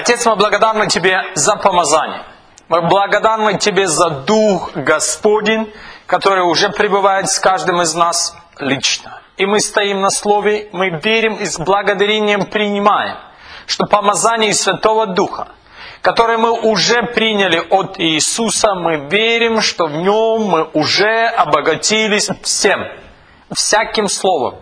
Отец, мы благодарны Тебе за помазание. Мы благодарны Тебе за Дух Господень, который уже пребывает с каждым из нас лично. И мы стоим на Слове, мы верим и с благодарением принимаем, что помазание Святого Духа, которое мы уже приняли от Иисуса, мы верим, что в Нем мы уже обогатились всем, всяким словом,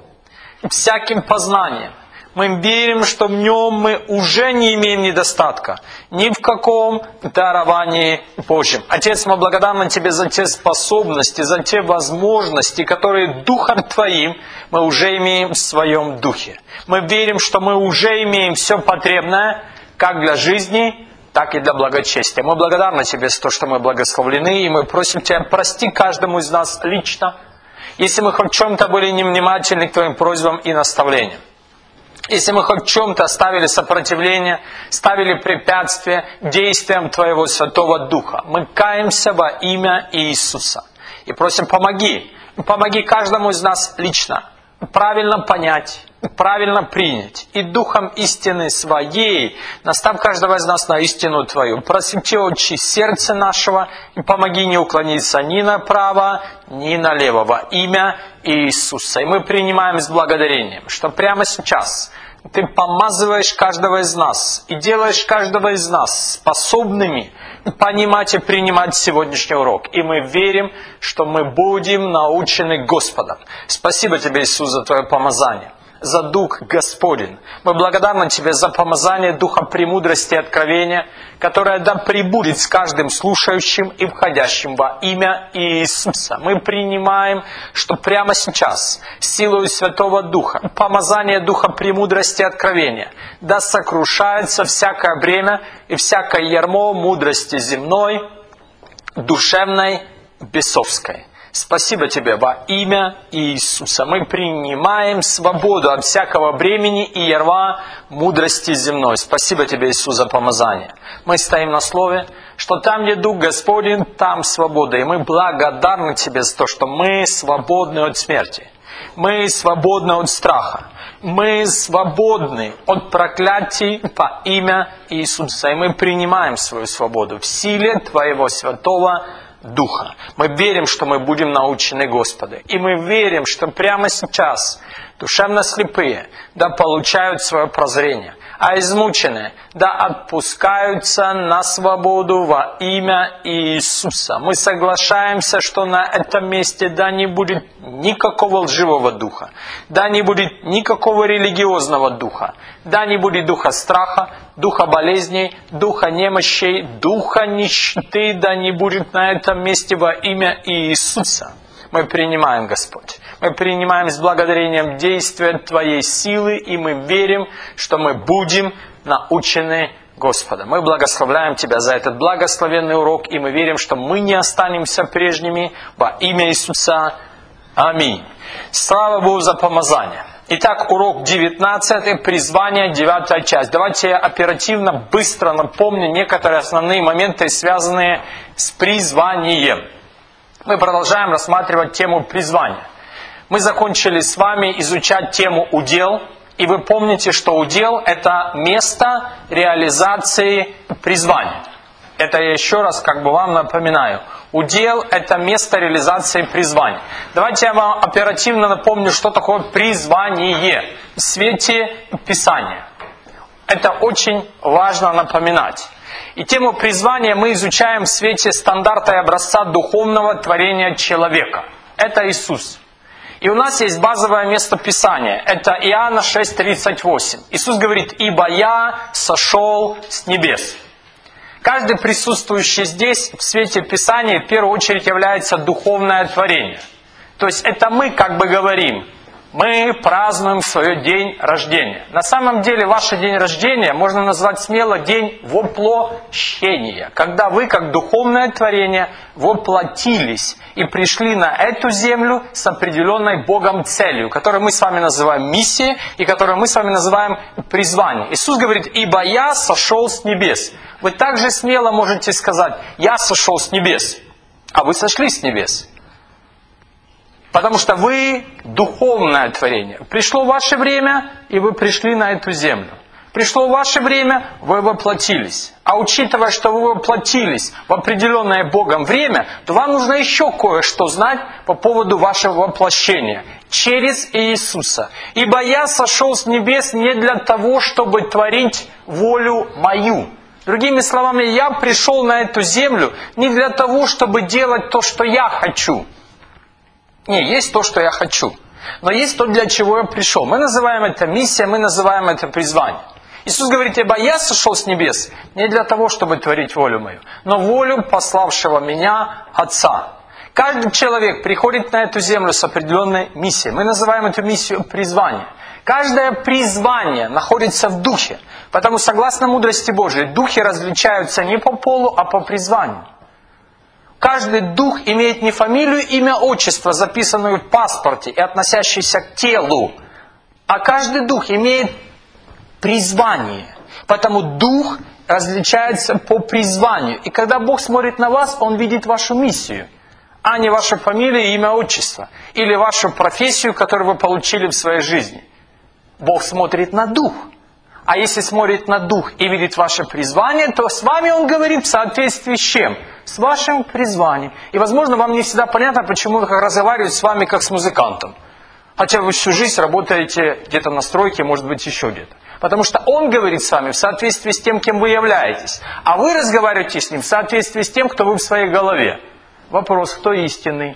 всяким познанием. Мы верим, что в Нем мы уже не имеем недостатка ни в каком даровании Божьем. Отец, мы благодарны Тебе за те способности, за те возможности, которые Духом Твоим мы уже имеем в Своем Духе. Мы верим, что мы уже имеем все потребное, как для жизни, так и для благочестия. Мы благодарны Тебе за то, что мы благословлены, и мы просим Тебя, прости каждому из нас лично, если мы хоть в чем-то были невнимательны к Твоим просьбам и наставлениям. Если мы хоть в чем-то ставили сопротивление, ставили препятствия действиям Твоего Святого Духа, мы каемся во имя Иисуса. И просим, помоги каждому из нас лично правильно понять, правильно принять. И Духом истины Своей настав каждого из нас на истину Твою. Просвети очи сердца нашего и помоги не уклониться ни направо, ни налево во имя Иисуса. И мы принимаем с благодарением, что прямо сейчас Ты помазываешь каждого из нас и делаешь каждого из нас способными понимать и принимать сегодняшний урок. И мы верим, что мы будем научены Господом. Спасибо Тебе, Иисус, за Твое помазание, за Дух Господень. Мы благодарны Тебе за помазание Духа премудрости и откровения, которое да пребудет с каждым слушающим и входящим во имя Иисуса. Мы принимаем, что прямо сейчас силою Святого Духа, помазание Духа премудрости и откровения, да сокрушается всякое бремя и всякое ярмо мудрости земной, душевной, бесовской. Спасибо Тебе во имя Иисуса. Мы принимаем свободу от всякого бремени и ярма мудрости земной. Спасибо Тебе, Иисус, за помазание. Мы стоим на Слове, что там, где Дух Господень, там свобода. И мы благодарны Тебе за то, что мы свободны от смерти. Мы свободны от страха. Мы свободны от проклятий во имя Иисуса. И мы принимаем свою свободу в силе Твоего Святого Духа. Мы верим, что мы будем научены Господу. И мы верим, что прямо сейчас душевно слепые да получают свое прозрение, а измученные да отпускаются на свободу во имя Иисуса. Мы соглашаемся, что на этом месте да не будет никакого лживого духа, да не будет никакого религиозного духа, да не будет духа страха, духа болезней, духа немощей, духа нищеты, да не будет на этом месте во имя Иисуса. Мы принимаем, Господь. Мы принимаем с благодарением действия Твоей силы, и мы верим, что мы будем научены Господом. Мы благословляем Тебя за этот благословенный урок, и мы верим, что мы не останемся прежними во имя Иисуса. Аминь. Слава Богу за помазание. Итак, урок 19, призвание, 9 часть. Давайте я оперативно, быстро напомню некоторые основные моменты, связанные с призванием. Мы продолжаем рассматривать тему призвания. Мы закончили с вами изучать тему удел. И вы помните, что удел – это место реализации призвания. Это я еще раз вам напоминаю. Удел – это место реализации призвания. Давайте я вам оперативно напомню, что такое призвание в свете Писания. Это очень важно напоминать. И тему призвания мы изучаем в свете стандарта и образца духовного творения человека. Это Иисус. И у нас есть базовое место Писания. Это Иоанна 6:38. Иисус говорит: «Ибо я сошел с небес». Каждый присутствующий здесь в свете Писания в первую очередь является духовное творение. То есть это мы говорим. Мы празднуем свой день рождения. На самом деле, ваш день рождения можно назвать смело день воплощения. Когда вы, как духовное творение, воплотились и пришли на эту землю с определенной Богом целью, которую мы с вами называем миссией и которую мы с вами называем призвание. Иисус говорит: «Ибо я сошел с небес». Вы также смело можете сказать: «Я сошел с небес», а вы сошли с небес. Потому что вы духовное творение. Пришло ваше время, и вы пришли на эту землю. Пришло ваше время, вы воплотились. А учитывая, что вы воплотились в определенное Богом время, то вам нужно еще кое-что знать по поводу вашего воплощения через Иисуса. «Ибо я сошел с небес не для того, чтобы творить волю мою». Другими словами, я пришел на эту землю не для того, чтобы делать то, что я хочу. Не, есть то, что я хочу. Но есть то, для чего я пришел. Мы называем это миссия, мы называем это призвание. Иисус говорит, ибо я сошел с небес не для того, чтобы творить волю мою, но волю пославшего меня Отца. Каждый человек приходит на эту землю с определенной миссией. Мы называем эту миссию призвание. Каждое призвание находится в духе. Потому, согласно мудрости Божией, духи различаются не по полу, а по призванию. Каждый дух имеет не фамилию, имя, отчество, записанную в паспорте и относящееся к телу, а каждый дух имеет призвание. Потому дух различается по призванию. И когда Бог смотрит на вас, Он видит вашу миссию, а не вашу фамилию, имя, отчество. Или вашу профессию, которую вы получили в своей жизни. Бог смотрит на дух. А если смотрит на дух и видит ваше призвание, то с вами Он говорит в соответствии с чем? С вашим призванием. И, возможно, вам не всегда понятно, почему Он разговаривает с вами как с музыкантом. Хотя вы всю жизнь работаете где-то на стройке, может быть, еще где-то. Потому что Он говорит с вами в соответствии с тем, кем вы являетесь. А вы разговариваете с Ним в соответствии с тем, кто вы в своей голове. Вопрос, кто истинный?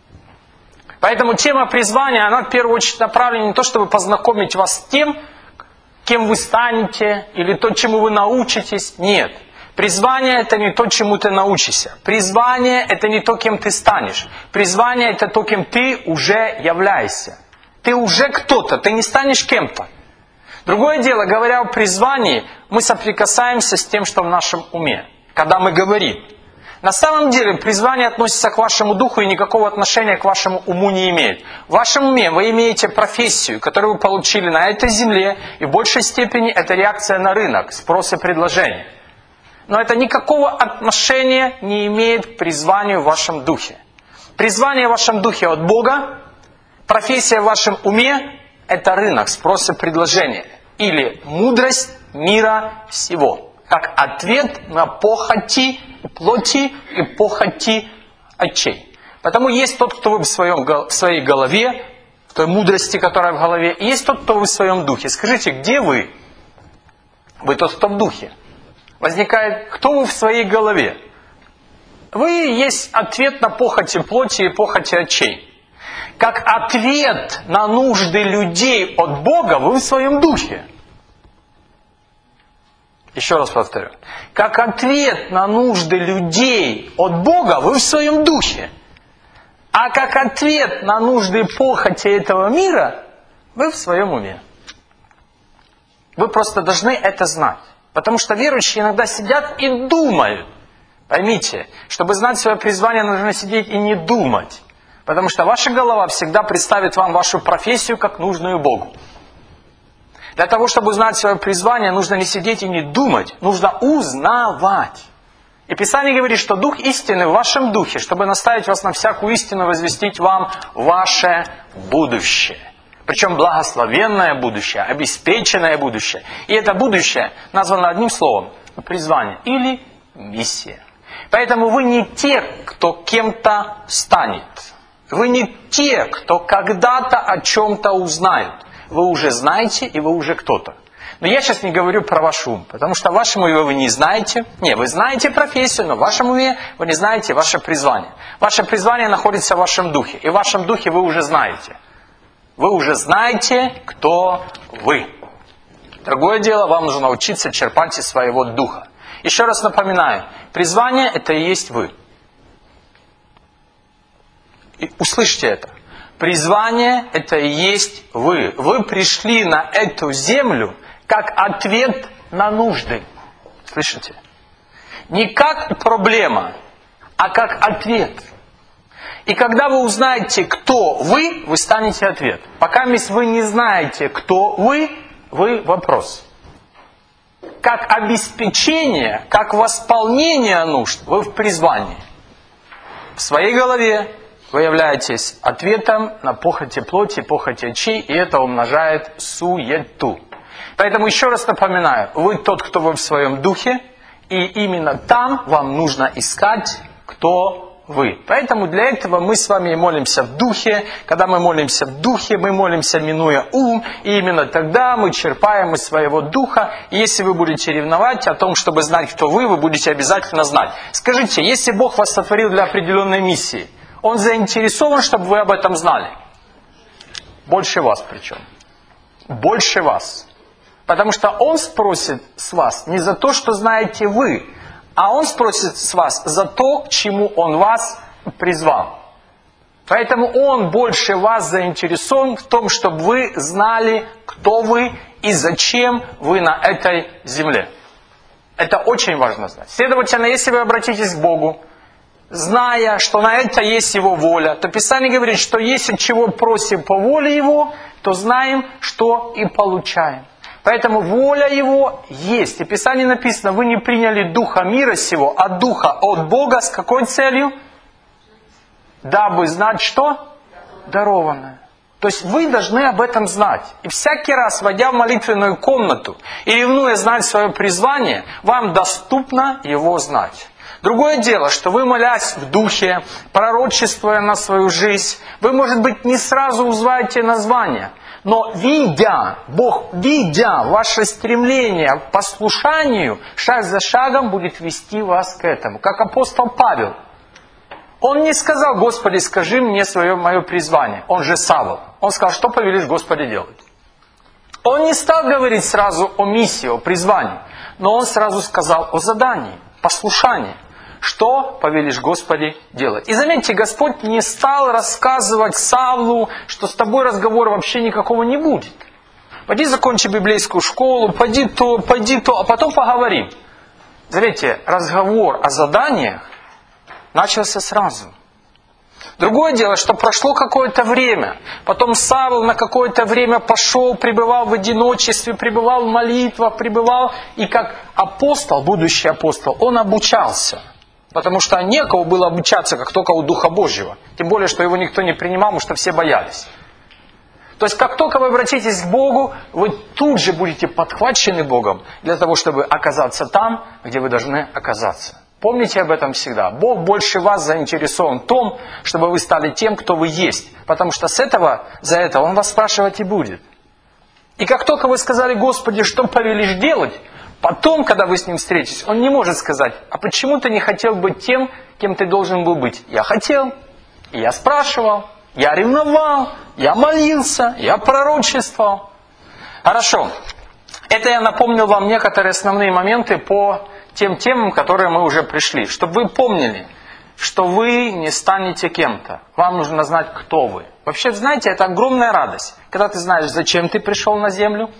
Поэтому тема призвания, она в первую очередь направлена не то, чтобы познакомить вас с тем, кем вы станете, или то, чему вы научитесь. Нет. Призвание – это не то, чему ты научишься. Призвание – это не то, кем ты станешь. Призвание – это то, кем ты уже являешься. Ты уже кто-то, ты не станешь кем-то. Другое дело, говоря о призвании, мы соприкасаемся с тем, что в нашем уме, когда мы говорим. На самом деле призвание относится к вашему духу и никакого отношения к вашему уму не имеет. В вашем уме вы имеете профессию, которую вы получили на этой земле, и в большей степени это реакция на рынок, спрос и предложение. Но это никакого отношения не имеет к призванию в вашем духе. Призвание в вашем духе от Бога, профессия в вашем уме – это рынок, спрос и предложение. Или мудрость мира всего. Как ответ на похоти плоти и похоти очей. Потому есть тот, кто вы в своей голове, в той мудрости, которая в голове, и есть тот, кто вы в своем духе. Скажите, где вы? Вы тот, кто в духе. Возникает, кто вы в своей голове? Вы есть ответ на похоти плоти и похоти очей. Как ответ на нужды людей от Бога, вы в своем духе. Еще раз повторю. Как ответ на нужды людей от Бога, вы в своем духе. А как ответ на нужды похоти этого мира, вы в своем уме. Вы просто должны это знать. Потому что верующие иногда сидят и думают. Поймите, чтобы знать свое призвание, нужно сидеть и не думать. Потому что ваша голова всегда представит вам вашу профессию как нужную Богу. Для того, чтобы узнать свое призвание, нужно не сидеть и не думать, нужно узнавать. И Писание говорит, что Дух истины в вашем духе, чтобы наставить вас на всякую истину, возвестить вам ваше будущее. Причем благословенное будущее, обеспеченное будущее. И это будущее названо одним словом – призвание или миссия. Поэтому вы не те, кто кем-то станет. Вы не те, кто когда-то о чем-то узнают. Вы уже знаете, и вы уже кто-то. Но я сейчас не говорю про ваш ум, потому что в вашем уме вы не знаете. Не, вы знаете профессию, но в вашем уме вы не знаете ваше призвание. Ваше призвание находится в вашем духе, и в вашем духе вы уже знаете. Вы уже знаете, кто вы. Другое дело, вам нужно научиться черпать из своего духа. Еще раз напоминаю, призвание – это и есть вы. И услышьте это. Призвание – это и есть вы. Вы пришли на эту землю как ответ на нужды. Слышите? Не как проблема, а как ответ. И когда вы узнаете, кто вы, вы станете ответ. Пока вы не знаете, кто вы вопрос. Как обеспечение, как восполнение нужд, вы в призвании. В своей голове вы являетесь ответом на похоти плоти, похоти очей, и это умножает суету. Поэтому еще раз напоминаю, вы тот, кто вы в своем духе, и именно там вам нужно искать, кто вы. Поэтому для этого мы с вами молимся в духе. Когда мы молимся в духе, мы молимся, минуя ум. И именно тогда мы черпаем из своего духа. И если вы будете ревновать о том, чтобы знать, кто вы будете обязательно знать. Скажите, если Бог вас сотворил для определенной миссии, Он заинтересован, чтобы вы об этом знали? Больше вас причем. Больше вас. Потому что Он спросит с вас не за то, что знаете вы, а Он спросит с вас за то, к чему Он вас призвал. Поэтому Он больше вас заинтересован в том, чтобы вы знали, кто вы и зачем вы на этой земле. Это очень важно знать. Следовательно, если вы обратитесь к Богу, зная, что на это есть Его воля, то Писание говорит, что если чего просим по воле Его, то знаем, что и получаем. Поэтому воля Его есть. И в Писании написано, вы не приняли духа мира сего, а духа от Бога с какой целью? Дабы знать что? Дарованное. То есть вы должны об этом знать. И всякий раз, войдя в молитвенную комнату и ревнуя знать свое призвание, вам доступно его знать. Другое дело, что вы, молясь в духе, пророчествуя на свою жизнь, вы, может быть, не сразу узнаете название. Но Бог, видя ваше стремление к послушанию, шаг за шагом будет вести вас к этому. Как апостол Павел. Он не сказал, Господи, скажи мне мое призвание. Он же Савл. Он сказал, что повелишь, Господи, делать. Он не стал говорить сразу о миссии, о призвании. Но он сразу сказал о задании, послушании. Что повелишь, Господи, делать? И заметьте, Господь не стал рассказывать Савлу, что с тобой разговора вообще никакого не будет. Пойди закончи библейскую школу, пойди то, а потом поговорим. Заметьте, разговор о заданиях начался сразу. Другое дело, что прошло какое-то время. Потом Савл на какое-то время пошел, пребывал в одиночестве, пребывал в молитвах, пребывал. И как апостол, будущий апостол, он обучался. Потому что некому было обучаться, как только у Духа Божьего. Тем более, что его никто не принимал, потому что все боялись. То есть, как только вы обратитесь к Богу, вы тут же будете подхвачены Богом, для того, чтобы оказаться там, где вы должны оказаться. Помните об этом всегда. Бог больше вас заинтересован в том, чтобы вы стали тем, кто вы есть. Потому что за это Он вас спрашивать и будет. И как только вы сказали, Господи, что повелишь делать, потом, когда вы с Ним встретитесь, Он не может сказать, а почему ты не хотел быть тем, кем ты должен был быть? Я хотел, я спрашивал, я ревновал, я молился, я пророчествовал. Хорошо. Это я напомнил вам некоторые основные моменты по тем темам, которые мы уже пришли. Чтобы вы помнили, что вы не станете кем-то. Вам нужно знать, кто вы. Вообще, знаете, это огромная радость. Когда ты знаешь, зачем ты пришел на землю,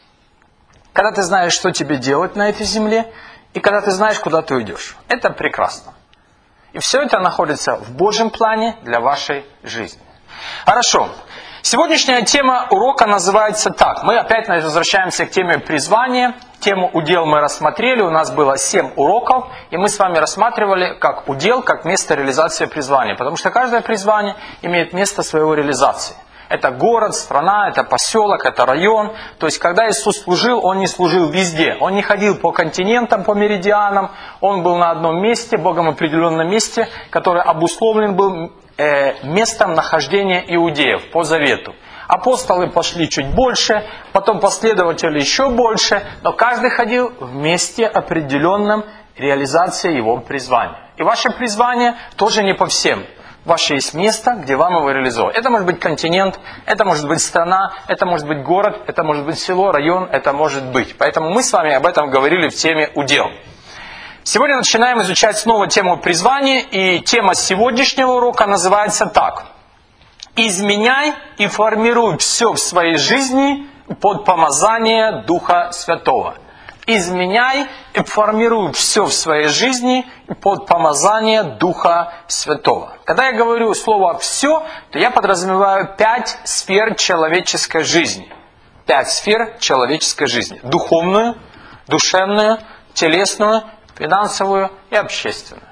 когда ты знаешь, что тебе делать на этой земле, и когда ты знаешь, куда ты уйдешь. Это прекрасно. И все это находится в Божьем плане для вашей жизни. Хорошо. Сегодняшняя тема урока называется так. Мы опять возвращаемся к теме призвания. Тему удел мы рассмотрели. У нас было 7 уроков. И мы с вами рассматривали как удел, как место реализации призвания. Потому что каждое призвание имеет место своего реализации. Это город, страна, это поселок, это район. То есть, когда Иисус служил, Он не служил везде. Он не ходил по континентам, по меридианам. Он был на одном месте, Богом определенном месте, которое обусловлен был местом нахождения иудеев по завету. Апостолы пошли чуть больше, потом последователи еще больше, но каждый ходил в месте определенном реализации его призвания. И ваше призвание тоже не по всем. Ваше есть место, где вам его реализовать. Это может быть континент, это может быть страна, это может быть город, это может быть село, район, это может быть. Поэтому мы с вами об этом говорили в теме удел. Сегодня начинаем изучать снова тему призвания, и тема сегодняшнего урока называется так. «Изменяй и формируй все в своей жизни под помазание Духа Святого». Изменяй и формируй все в своей жизни под помазание Духа Святого. Когда я говорю слово «все», то я подразумеваю 5 сфер человеческой жизни. 5 сфер человеческой жизни. Духовную, душевную, телесную, финансовую и общественную.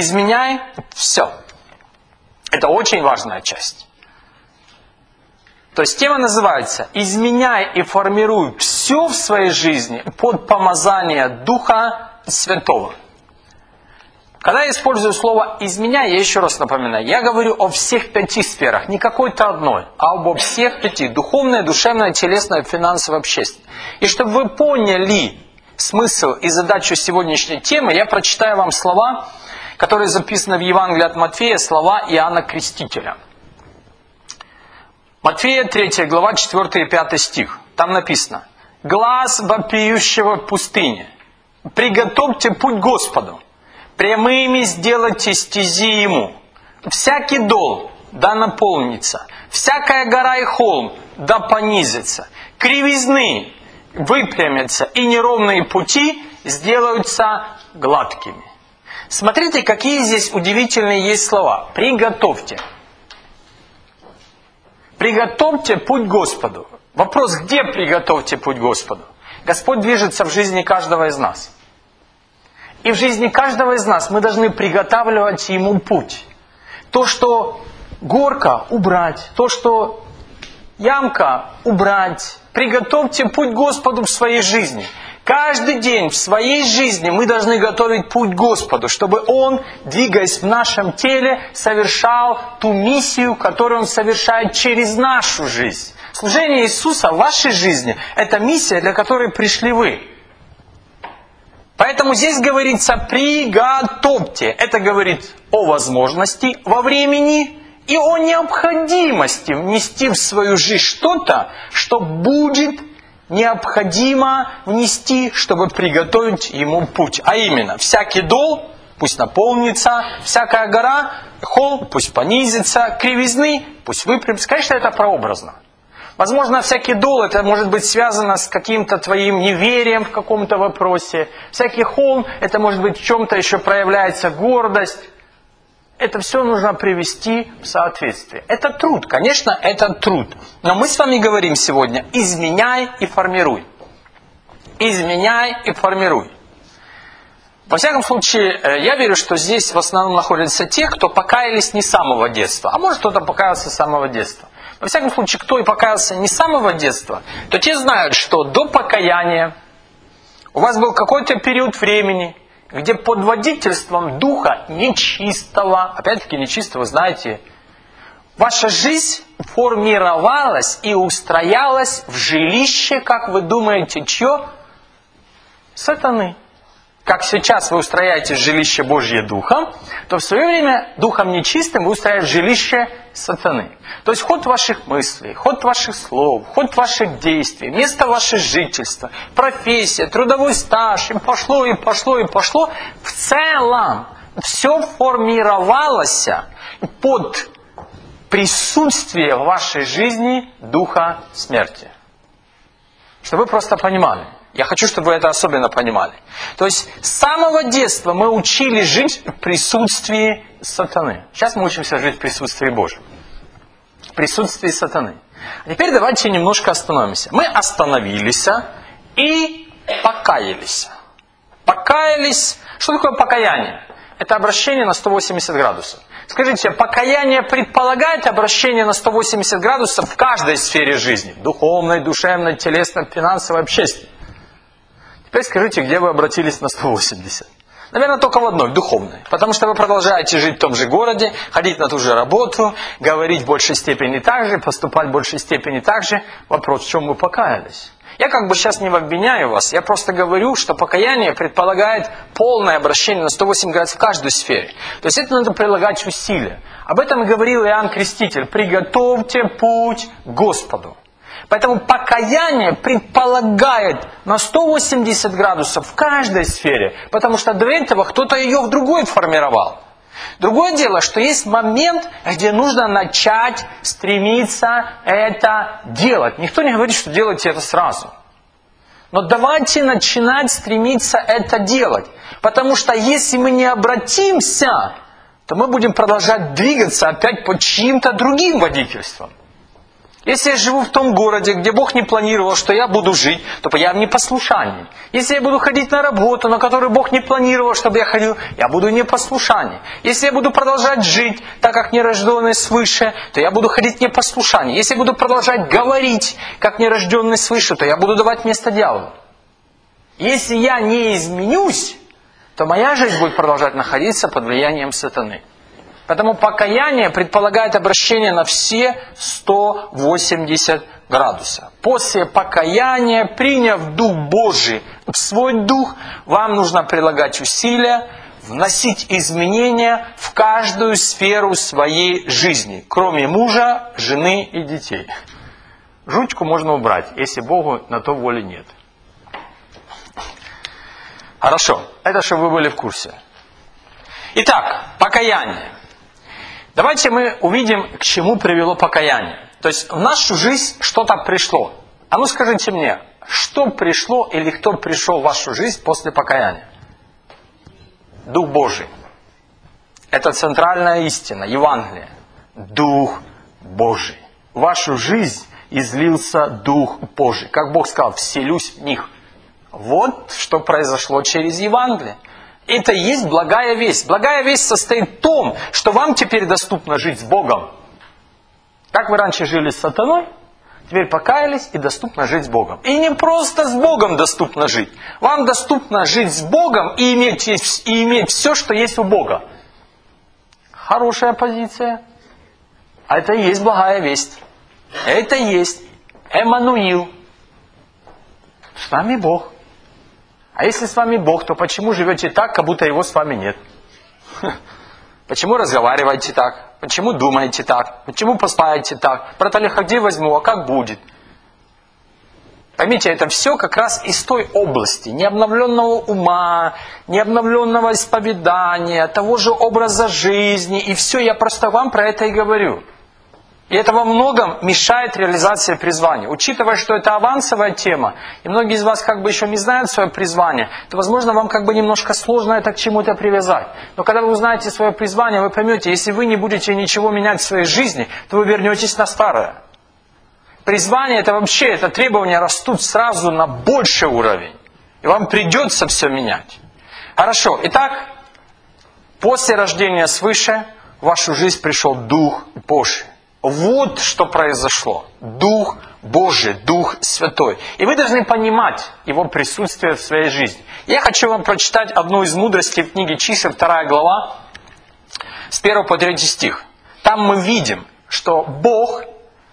Изменяй все. Это очень важная часть. То есть тема называется «Изменяй и формируй все в своей жизни под помазание Духа Святого». Когда я использую слово «изменяй», я еще раз напоминаю, я говорю о всех 5 сферах, не какой-то одной, а обо всех 5. Духовная, душевная, телесная, финансовая, общественная. И чтобы вы поняли смысл и задачу сегодняшней темы, я прочитаю вам слова, которые записаны в Евангелии от Матфея, слова Иоанна Крестителя. Матфея 3 глава 4 и 5 стих. Там написано: «Глас вопиющего в пустыне, приготовьте путь Господу, прямыми сделайте стези Ему. Всякий дол да наполнится, всякая гора и холм да понизится, кривизны выпрямятся, и неровные пути сделаются гладкими». Смотрите, какие здесь удивительные есть слова. Приготовьте. Приготовьте путь Господу. Вопрос, где приготовьте путь Господу? Господь движется в жизни каждого из нас. И в жизни каждого из нас мы должны приготавливать Ему путь. То, что горка, убрать. То, что ямка, убрать. Приготовьте путь Господу в своей жизни. Каждый день в своей жизни мы должны готовить путь Господу, чтобы Он, двигаясь в нашем теле, совершал ту миссию, которую Он совершает через нашу жизнь. Служение Иисуса в вашей жизни – это миссия, для которой пришли вы. Поэтому здесь говорится «приготовьте». Это говорит о возможности во времени и о необходимости внести в свою жизнь что-то, что будет необходимо внести, чтобы приготовить Ему путь. А именно, всякий дол пусть наполнится, всякая гора, холм пусть понизится, кривизны пусть выпрямятся. Конечно, это прообразно. Возможно, всякий дол, это может быть связано с каким-то твоим неверием в каком-то вопросе. Всякий холм, это может быть в чем-то еще проявляется гордость. Это все нужно привести в соответствие. Это труд, конечно, это труд. Но мы с вами говорим сегодня: изменяй и формируй. Изменяй и формируй. Во всяком случае, я верю, что здесь в основном находятся те, кто покаялись не с самого детства. А может, кто-то покаялся с самого детства. Во всяком случае, кто и покаялся не с самого детства, то те знают, что до покаяния у вас был какой-то период времени, где под водительством духа нечистого, опять-таки нечистого, знаете, ваша жизнь формировалась и устроялась в жилище, как вы думаете, чье? Сатаны. Как сейчас вы устрояете жилище Божье духом, то в свое время духом нечистым вы устраиваете жилище сатаны. То есть ход ваших мыслей, ход ваших слов, ход ваших действий, место вашего жительства, профессия, трудовой стаж, и пошло, и пошло, и пошло. В целом все формировалось под присутствие в вашей жизни духа смерти. Чтобы вы просто понимали. Я хочу, чтобы вы это особенно понимали. То есть с самого детства мы учили жить в присутствии сатаны. Сейчас мы учимся жить в присутствии Божьем. В присутствии сатаны. А теперь давайте немножко остановимся. Мы остановились и покаялись. Покаялись. Что такое покаяние? Это обращение на 180 градусов. Скажите, покаяние предполагает обращение на 180 градусов в каждой сфере жизни. Духовной, душевной, телесной, финансовой, общественной. Теперь скажите, где вы обратились на 180? Наверное, только в одной, в духовной. Потому что вы продолжаете жить в том же городе, ходить на ту же работу, говорить в большей степени так же, поступать в большей степени так же. Вопрос, в чем вы покаялись? Я как бы сейчас не обвиняю вас, я просто говорю, что покаяние предполагает полное обращение на 180 градусов в каждой сфере. То есть это надо прилагать усилия. Об этом и говорил Иоанн Креститель. Приготовьте путь Господу. Поэтому покаяние предполагает на 180 градусов в каждой сфере, потому что до этого кто-то ее в другой формировал. Другое дело, что есть момент, где нужно начать стремиться это делать. Никто не говорит, что делайте это сразу. Но давайте начинать стремиться это делать. Потому что если мы не обратимся, то мы будем продолжать двигаться опять под чьим-то другим водительством. Если я живу в том городе, где Бог не планировал, что я буду жить, то я в непослушании. Если я буду ходить на работу, на которую Бог не планировал, чтобы я ходил, я буду в непослушании. Если я буду продолжать жить, так как нерожденный свыше, то я буду ходить в непослушании. Если я буду продолжать говорить, как нерожденный свыше, то я буду давать место дьяволу. Если я не изменюсь, то моя жизнь будет продолжать находиться под влиянием сатаны. Поэтому покаяние предполагает обращение на все 180 градусов. После покаяния, приняв Дух Божий в свой дух, вам нужно прилагать усилия, вносить изменения в каждую сферу своей жизни, кроме мужа, жены и детей. Жучку можно убрать, если Богу на то воли нет. Хорошо, это чтобы вы были в курсе. Итак, покаяние. Давайте мы увидим, к чему привело покаяние. То есть в нашу жизнь что-то пришло. А ну скажите мне, что пришло или кто пришел в вашу жизнь после покаяния? Дух Божий. Это центральная истина, Евангелие. Дух Божий. В вашу жизнь излился Дух Божий. Как Бог сказал, вселюсь в них. Вот что произошло через Евангелие. Это и есть благая весть. Благая весть состоит в том, что вам теперь доступно жить с Богом. Как вы раньше жили с сатаной, теперь покаялись и доступно жить с Богом. И не просто с Богом доступно жить. Вам доступно жить с Богом и иметь все, что есть у Бога. Хорошая позиция. А это и есть благая весть. Это и есть Эммануил. С вами Бог. А если с вами Бог, то почему живете так, как будто Его с вами нет? Почему разговариваете так? Почему думаете так? Почему поступаете так? Брат Олег, где возьму, а как будет? Поймите, это все как раз из той области, необновленного ума, необновленного исповедания, того же образа жизни. И все, я просто вам про это и говорю. И это во многом мешает реализации призвания. Учитывая, что это авансовая тема, и многие из вас как бы еще не знают свое призвание, то, возможно, вам как бы немножко сложно это к чему-то привязать. Но когда вы узнаете свое призвание, вы поймете, если вы не будете ничего менять в своей жизни, то вы вернетесь на старое. Призвание это вообще, это требования растут сразу на больший уровень. И вам придется все менять. Хорошо, итак, после рождения свыше в вашу жизнь пришел Дух Божий. Вот что произошло. Дух Божий, Дух Святой. И вы должны понимать Его присутствие в своей жизни. Я хочу вам прочитать одну из мудростей в книге Чисел, 2 глава, с 1 по 3 стих. Там мы видим, что Бог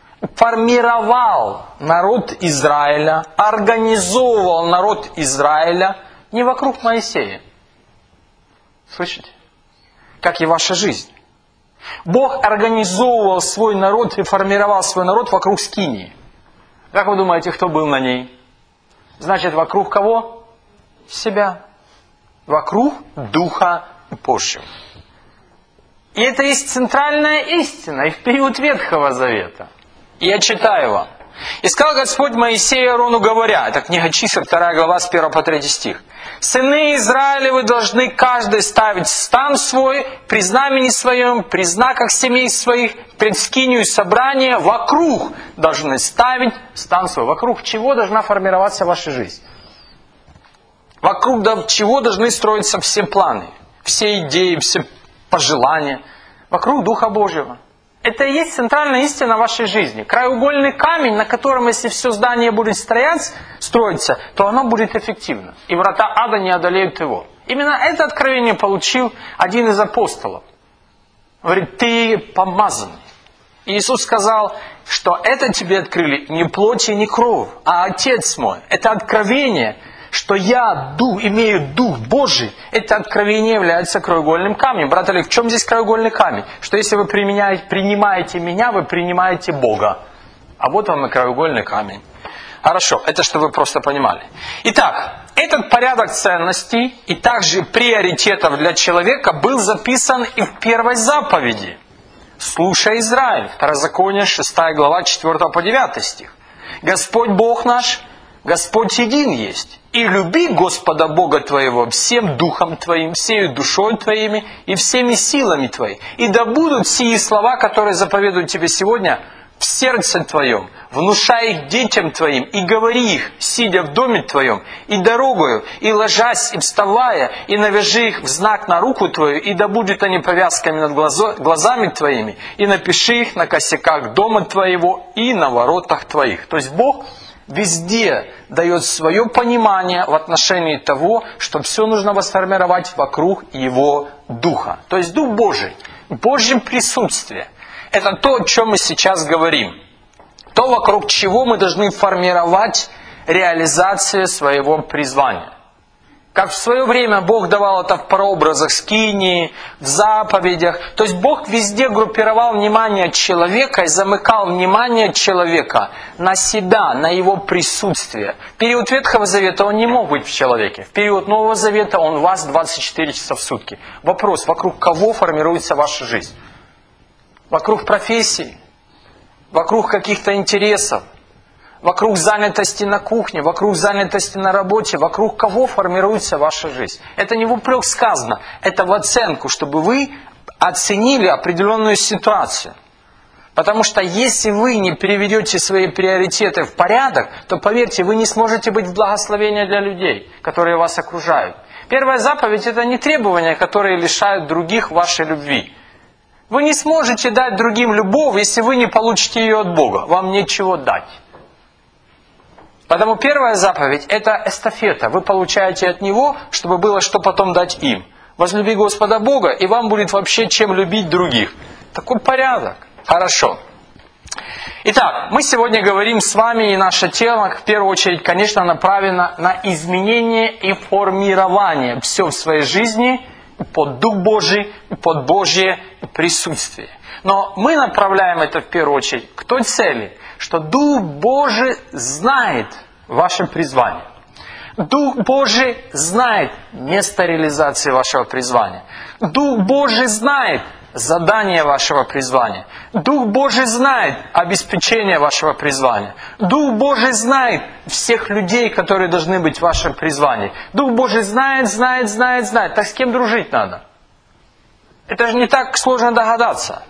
формировал народ Израиля, организовывал народ Израиля не вокруг Моисея. Слышите? Как и ваша жизнь. Бог организовывал свой народ и формировал свой народ вокруг Скинии. Как вы думаете, кто был на ней? Значит, вокруг кого? Себя. Вокруг Духа Божьего. И это есть центральная истина и в период Ветхого Завета. И я читаю вам. «И сказал Господь Моисею и Аарону, говоря», это книга Чисел, 2 глава, с 1 по 3 стих, «Сыны Израилевы должны каждый ставить стан свой при знамени своем, при знаках семей своих, пред скинию собрания, вокруг должны ставить стан свой». Вокруг чего должна формироваться ваша жизнь? Вокруг чего должны строиться все планы, все идеи, все пожелания? Вокруг Духа Божьего. Это и есть центральная истина вашей жизни. Краеугольный камень, на котором, если все здание будет строиться, то оно будет эффективно. И врата ада не одолеют его. Именно это откровение получил один из апостолов. Говорит, ты помазанный. И Иисус сказал, что это тебе открыли не плоть и не кровь, а Отец мой. Это откровение, что я имею Дух Божий, это откровение является краеугольным камнем. Брат Олег, в чем здесь краеугольный камень? Что если вы принимаете меня, вы принимаете Бога. А вот вам и краеугольный камень. Хорошо, это чтобы вы просто понимали. Итак, этот порядок ценностей и также приоритетов для человека был записан и в первой заповеди. «Слушай, Израиль», Второзаконие, 6 глава, 4 по 9 стих. «Господь Бог наш, Господь един есть. И люби Господа Бога твоего всем духом твоим, всею душой твоими и всеми силами твоими. И да будут сии слова, которые заповедуют тебе сегодня, в сердце твоем, внушай их детям твоим, и говори их, сидя в доме твоем, и дорогою, и ложась, и вставая, и навяжи их в знак на руку твою, и да будут они повязками над глазами твоими, и напиши их на косяках дома твоего и на воротах твоих». То есть Бог везде дает свое понимание в отношении того, что все нужно восформировать вокруг Его Духа. То есть Дух Божий, Божье присутствие. Это то, о чем мы сейчас говорим. То, вокруг чего мы должны формировать реализацию своего призвания. Как в свое время Бог давал это в прообразах скинии, в заповедях. То есть Бог везде группировал внимание человека и замыкал внимание человека на себя, на его присутствие. В период Ветхого Завета он не мог быть в человеке. В период Нового Завета он у вас 24 часа в сутки. Вопрос, вокруг кого формируется ваша жизнь? Вокруг профессии, вокруг каких-то интересов, вокруг занятости на кухне, вокруг занятости на работе, вокруг кого формируется ваша жизнь. Это не в упрек сказано, это в оценку, чтобы вы оценили определенную ситуацию. Потому что если вы не переведете свои приоритеты в порядок, то, поверьте, вы не сможете быть в благословении для людей, которые вас окружают. Первая заповедь – это не требования, которые лишают других вашей любви. Вы не сможете дать другим любовь, если вы не получите ее от Бога. Вам нечего дать. Поэтому первая заповедь – это эстафета. Вы получаете от Него, чтобы было что потом дать им. Возлюби Господа Бога, и вам будет вообще чем любить других. Такой порядок. Хорошо. Итак, мы сегодня говорим с вами, и наше тело, в первую очередь, конечно, направлено на изменение и формирование все в своей жизни под Дух Божий, под Божье присутствие. Но мы направляем это в первую очередь к той цели, что Дух Божий знает ваше призвание. Дух Божий знает место реализации вашего призвания. Дух Божий знает задание вашего призвания. Дух Божий знает обеспечение вашего призвания. Дух Божий знает всех людей, которые должны быть в вашем призвании. Дух Божий знает. Так с кем дружить надо? Это же не так сложно догадаться.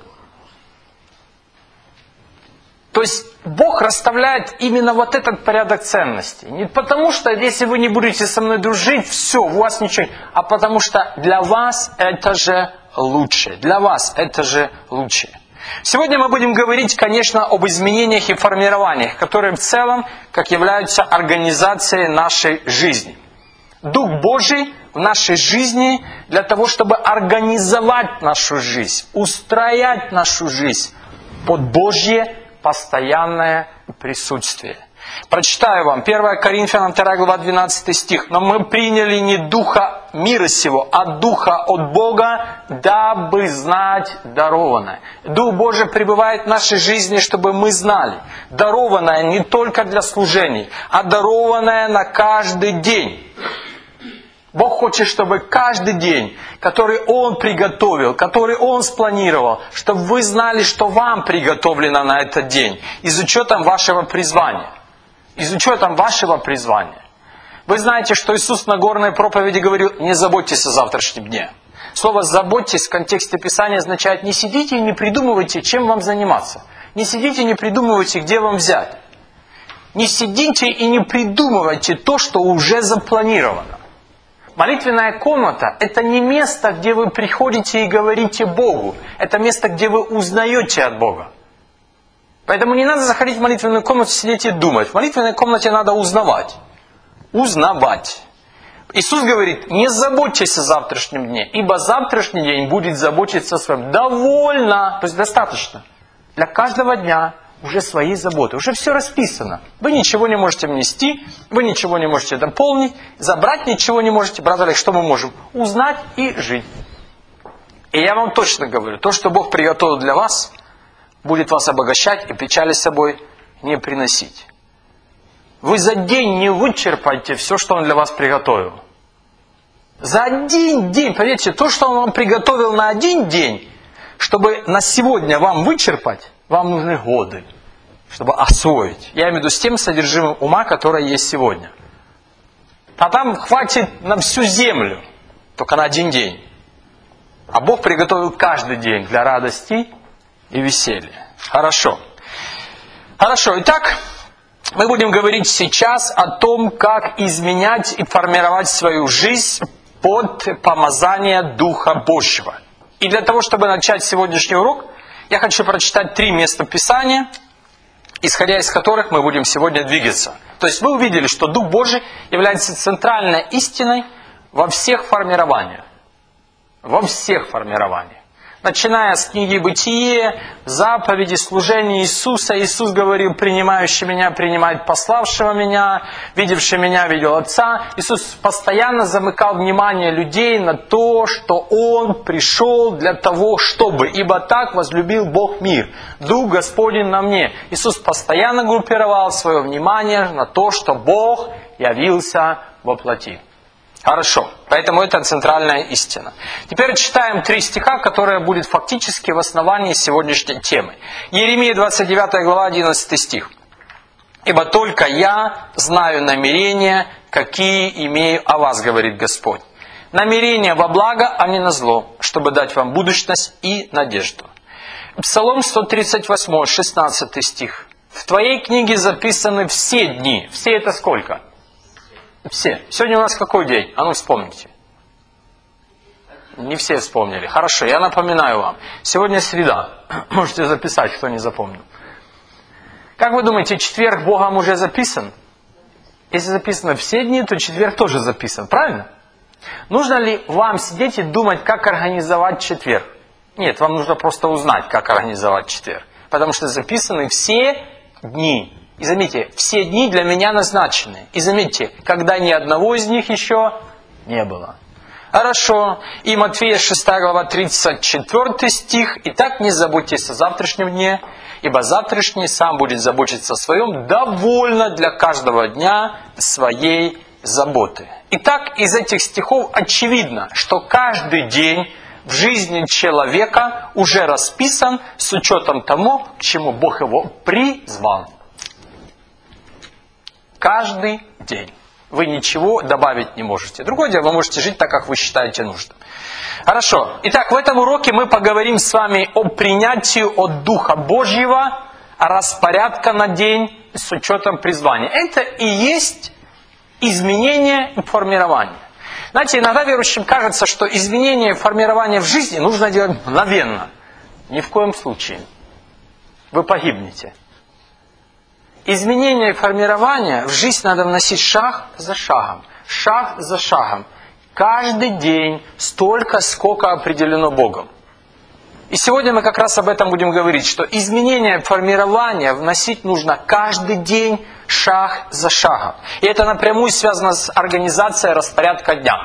То есть Бог расставляет именно вот этот порядок ценностей. Не потому что, если вы не будете со мной дружить, все, у вас ничего. А потому что для вас это же лучше. Для вас это же лучше. Сегодня мы будем говорить, конечно, об изменениях и формированиях, которые в целом, как являются организацией нашей жизни. Дух Божий в нашей жизни для того, чтобы организовать нашу жизнь, устроять нашу жизнь под Божье постоянное присутствие. Прочитаю вам 1 Коринфянам 2 глава 12 стих. «Но мы приняли не духа мира сего, а духа от Бога, дабы знать дарованное». Дух Божий пребывает в нашей жизни, чтобы мы знали. Дарованное не только для служений, а дарованное на каждый день. Бог хочет, чтобы каждый день, который Он приготовил, который Он спланировал, чтобы вы знали, что вам приготовлено на этот день, из учетом вашего призвания. Из учетом вашего призвания. Вы знаете, что Иисус на Нагорной проповеди говорил: не заботьтесь о завтрашнем дне. Слово «заботьтесь» в контексте Писания означает: не сидите и не придумывайте, чем вам заниматься. Не сидите и не придумывайте, где вам взять. Не сидите и не придумывайте то, что уже запланировано. Молитвенная комната – это не место, где вы приходите и говорите Богу. Это место, где вы узнаете от Бога. Поэтому не надо заходить в молитвенную комнату, сидеть и думать. В молитвенной комнате надо узнавать. Узнавать. Иисус говорит: не заботьтесь о завтрашнем дне, ибо завтрашний день будет заботиться о своем. Довольно, то есть достаточно. Для каждого дня уже свои заботы. Уже все расписано. Вы ничего не можете внести, вы ничего не можете дополнить, забрать ничего не можете. Брат Олег, что мы можем? Узнать и жить. И я вам точно говорю, то, что Бог приготовил для вас, будет вас обогащать и печали с собой не приносить. Вы за день не вычерпаете все, что Он для вас приготовил. За один день, поверьте, то, что Он вам приготовил на один день, чтобы на сегодня вам вычерпать, вам нужны годы, чтобы освоить. Я имею в виду с тем содержимым ума, которое есть сегодня. А там хватит на всю землю, только на один день. А Бог приготовил каждый день для радости и веселья. Хорошо. Хорошо, итак, мы будем говорить сейчас о том, как изменять и формировать свою жизнь под помазание Духа Божьего. И для того, чтобы начать сегодняшний урок, я хочу прочитать 3 места Писания, исходя из которых мы будем сегодня двигаться. То есть вы увидели, что Дух Божий является центральной истиной во всех формированиях. Во всех формированиях. Начиная с книги «Бытие», заповеди, служения Иисуса. Иисус говорил: «Принимающий меня принимает пославшего меня, видевший меня видел Отца». Иисус постоянно замыкал внимание людей на то, что Он пришел для того, чтобы. «Ибо так возлюбил Бог мир, Дух Господень на мне». Иисус постоянно группировал свое внимание на то, что Бог явился во плоти. Хорошо, поэтому это центральная истина. Теперь читаем 3 стиха, которые будут фактически в основании сегодняшней темы. Иеремия 29 глава 11 стих. «Ибо только я знаю намерения, какие имею о вас, говорит Господь. Намерения во благо, а не на зло, чтобы дать вам будущность и надежду». Псалом 138, 16 стих. «В твоей книге записаны все дни». Все это сколько? Все. Сегодня у нас какой день? А ну вспомните. Не все вспомнили. Хорошо, я напоминаю вам. Сегодня среда. Можете записать, кто не запомнил. Как вы думаете, четверг Богом уже записан? Если записано все дни, то четверг тоже записан. Правильно? Нужно ли вам сидеть и думать, как организовать четверг? Нет, вам нужно просто узнать, как организовать четверг. Потому что записаны все дни. И заметьте, все дни для меня назначены. И заметьте, когда ни одного из них еще не было. Хорошо. И Матфея 6 глава 34 стих. «Итак, не заботьтесь о завтрашнем дне, ибо завтрашний сам будет заботиться о своем, довольно для каждого дня своей заботы». Итак, из этих стихов очевидно, что каждый день в жизни человека уже расписан с учетом того, к чему Бог его призвал. Каждый день. Вы ничего добавить не можете. Другое дело, вы можете жить так, как вы считаете нужным. Хорошо. Итак, в этом уроке мы поговорим с вами о принятии от Духа Божьего, распорядка на день с учетом призвания. Это и есть изменение и формирование. Знаете, иногда верующим кажется, что изменение и формирование в жизни нужно делать мгновенно. Ни в коем случае. Вы погибнете. Изменение и формирование в жизнь надо вносить шаг за шагом. Шаг за шагом. Каждый день столько, сколько определено Богом. И сегодня мы как раз об этом будем говорить, что изменение и формирование вносить нужно каждый день, шаг за шагом. И это напрямую связано с организацией распорядка дня.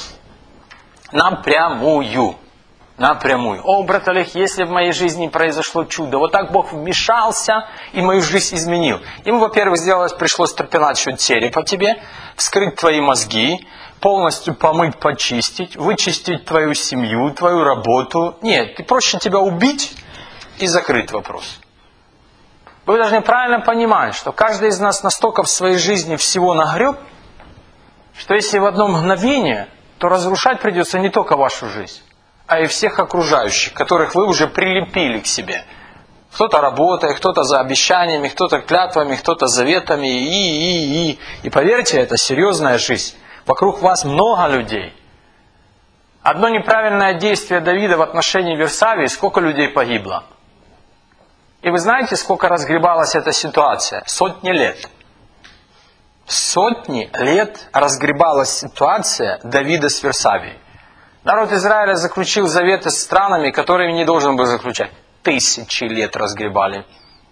Напрямую. О, брат Олег, если в моей жизни произошло чудо, вот так Бог вмешался и мою жизнь изменил. Ему, во-первых, пришлось трепенать черепа тебе, вскрыть твои мозги, полностью помыть, почистить, вычистить твою семью, твою работу. Нет, проще тебя убить и закрыть вопрос. Вы должны правильно понимать, что каждый из нас настолько в своей жизни всего нагреб, что если в одно мгновение, то разрушать придется не только вашу жизнь, а и всех окружающих, которых вы уже прилепили к себе. Кто-то работой, кто-то за обещаниями, кто-то клятвами, кто-то заветами. И поверьте, это серьезная жизнь. Вокруг вас много людей. Одно неправильное действие Давида в отношении Версавии, сколько людей погибло. И вы знаете, сколько разгребалась эта ситуация? Сотни лет. Сотни лет разгребалась ситуация Давида с Версавией. Народ Израиля заключил заветы с странами, которыми не должен был заключать. 1000 лет разгребали.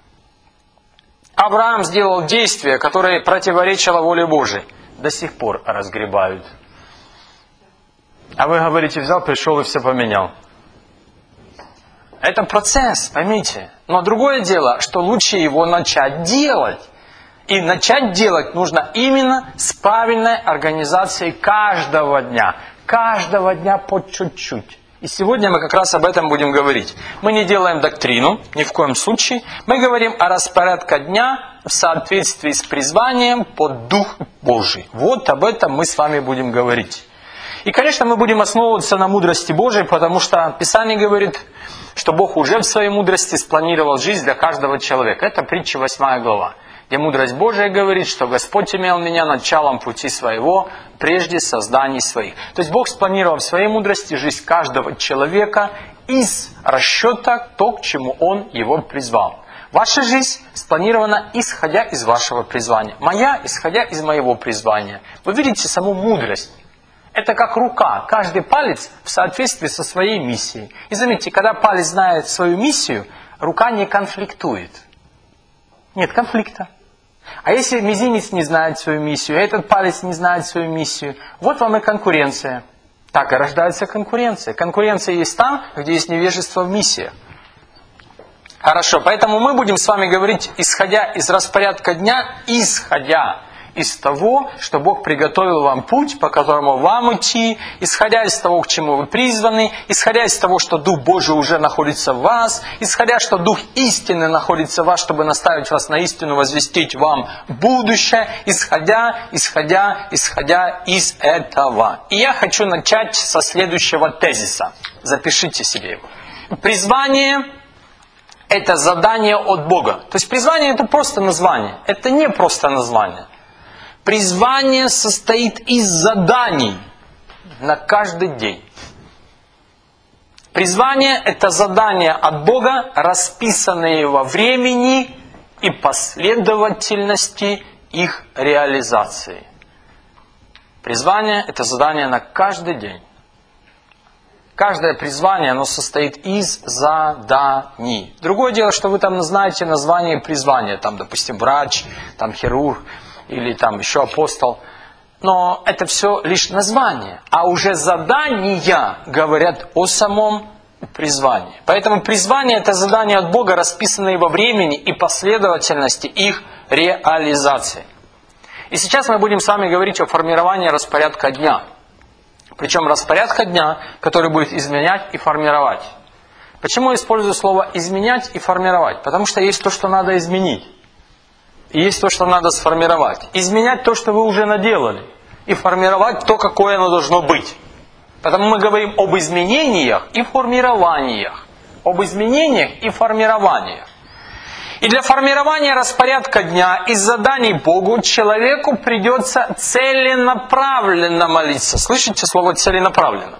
Авраам сделал действие, которое противоречило воле Божией. До сих пор разгребают. А вы говорите, взял, пришел и все поменял. Это процесс, поймите. Но другое дело, что лучше его начать делать. И начать делать нужно именно с правильной организацией каждого дня. Каждого дня по чуть-чуть. И сегодня мы как раз об этом будем говорить. Мы не делаем доктрину, ни в коем случае. Мы говорим о распорядке дня в соответствии с призванием под Дух Божий. Вот об этом мы с вами будем говорить. И, конечно, мы будем основываться на мудрости Божией, потому что Писание говорит, что Бог уже в своей мудрости спланировал жизнь для каждого человека. Это притча 8 глава, где мудрость Божия говорит, что Господь имел меня началом пути своего, прежде созданий своих. То есть Бог спланировал в своей мудрости жизнь каждого человека из расчета то, к чему Он его призвал. Ваша жизнь спланирована, исходя из вашего призвания. Моя, исходя из моего призвания. Вы видите саму мудрость. Это как рука. Каждый палец в соответствии со своей миссией. И заметьте, когда палец знает свою миссию, рука не конфликтует. Нет конфликта. А если мизинец не знает свою миссию, а этот палец не знает свою миссию, вот вам и конкуренция. Так и рождается конкуренция. Конкуренция есть там, где есть невежество в миссиях. Хорошо, поэтому мы будем с вами говорить, исходя из распорядка дня, исходя из того, что Бог приготовил вам путь, по которому вам идти, исходя из того, к чему вы призваны, исходя из того, что Дух Божий уже находится в вас, исходя, что Дух истины находится в вас, чтобы наставить вас на истину, возвестить вам будущее, исходя из этого. И я хочу начать со следующего тезиса. Запишите себе его. Призвание – это задание от Бога. То есть призвание это просто название. Это не просто название. Призвание состоит из заданий на каждый день. Призвание это задания от Бога, расписанные во времени и последовательности их реализации. Призвание это задание на каждый день. Каждое призвание, оно состоит из заданий. Другое дело, что вы там знаете название призвания. Там, допустим, врач, там хирург или там еще апостол. Но это все лишь название. А уже задания говорят о самом призвании. Поэтому призвание это задание от Бога, расписанные во времени и последовательности их реализации. И сейчас мы будем с вами говорить о формировании распорядка дня. Причем распорядка дня, который будет изменять и формировать. Почему я использую слово «изменять» и «формировать»? Потому что есть то, что надо изменить. И есть то, что надо сформировать. Изменять то, что вы уже наделали. И формировать то, какое оно должно быть. Потому мы говорим об изменениях и формированиях. Об изменениях и формированиях. И для формирования распорядка дня и заданий Богу человеку придется целенаправленно молиться. Слышите слово «целенаправленно»?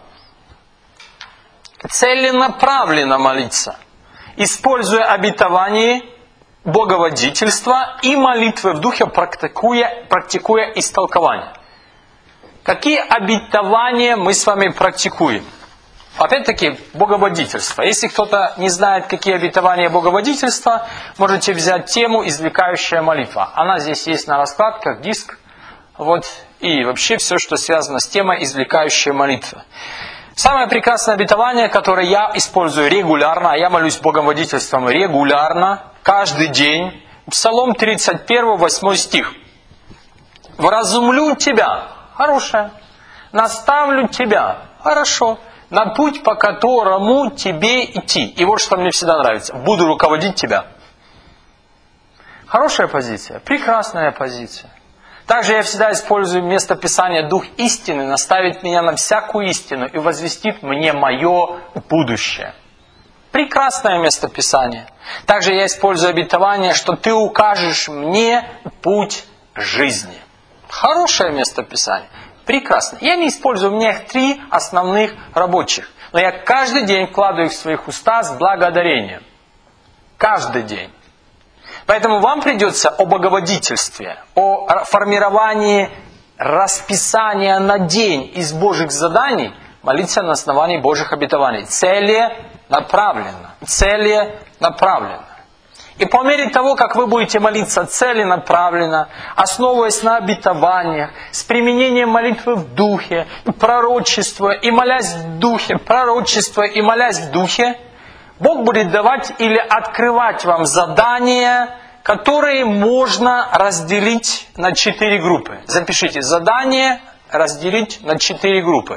Целенаправленно молиться. Используя обетование, боговодительство и молитвы в духе, практикуя истолкование. Какие обетования мы с вами практикуем? Опять-таки, боговодительство. Если кто-то не знает, какие обетования боговодительства, можете взять тему «Извлекающая молитва». Она здесь есть на раскладках, диск. Вот, и вообще все, что связано с темой «Извлекающая молитва». Самое прекрасное обетование, которое я использую регулярно, а я молюсь боговодительством регулярно, каждый день. Псалом 31, 8 стих. «Вразумлю тебя». Хорошее. «Наставлю тебя». Хорошо. «На путь, по которому тебе идти». И вот что мне всегда нравится. «Буду руководить тебя». Хорошая позиция. Прекрасная позиция. Также я всегда использую место Писания «Дух истины наставит меня на всякую истину и возвестит мне мое будущее». Прекрасное место Писания. Также я использую обетование, что ты укажешь мне путь жизни. Хорошее место Писания. Прекрасно. Я не использую, у меня их 3 основных рабочих. Но я каждый день вкладываю их в своих уста с благодарением. Каждый день. Поэтому вам придется о боговодительстве, о формировании расписания на день из Божьих заданий молиться на основании Божьих обетований. Целенаправленно. Целенаправленно. И по мере того, как вы будете молиться целенаправленно, основываясь на обетованиях, с применением молитвы в духе, пророчества и молясь в духе, пророчества и молясь в духе, Бог будет давать или открывать вам задания, которые можно разделить на 4 группы. Запишите, задание разделить на 4 группы.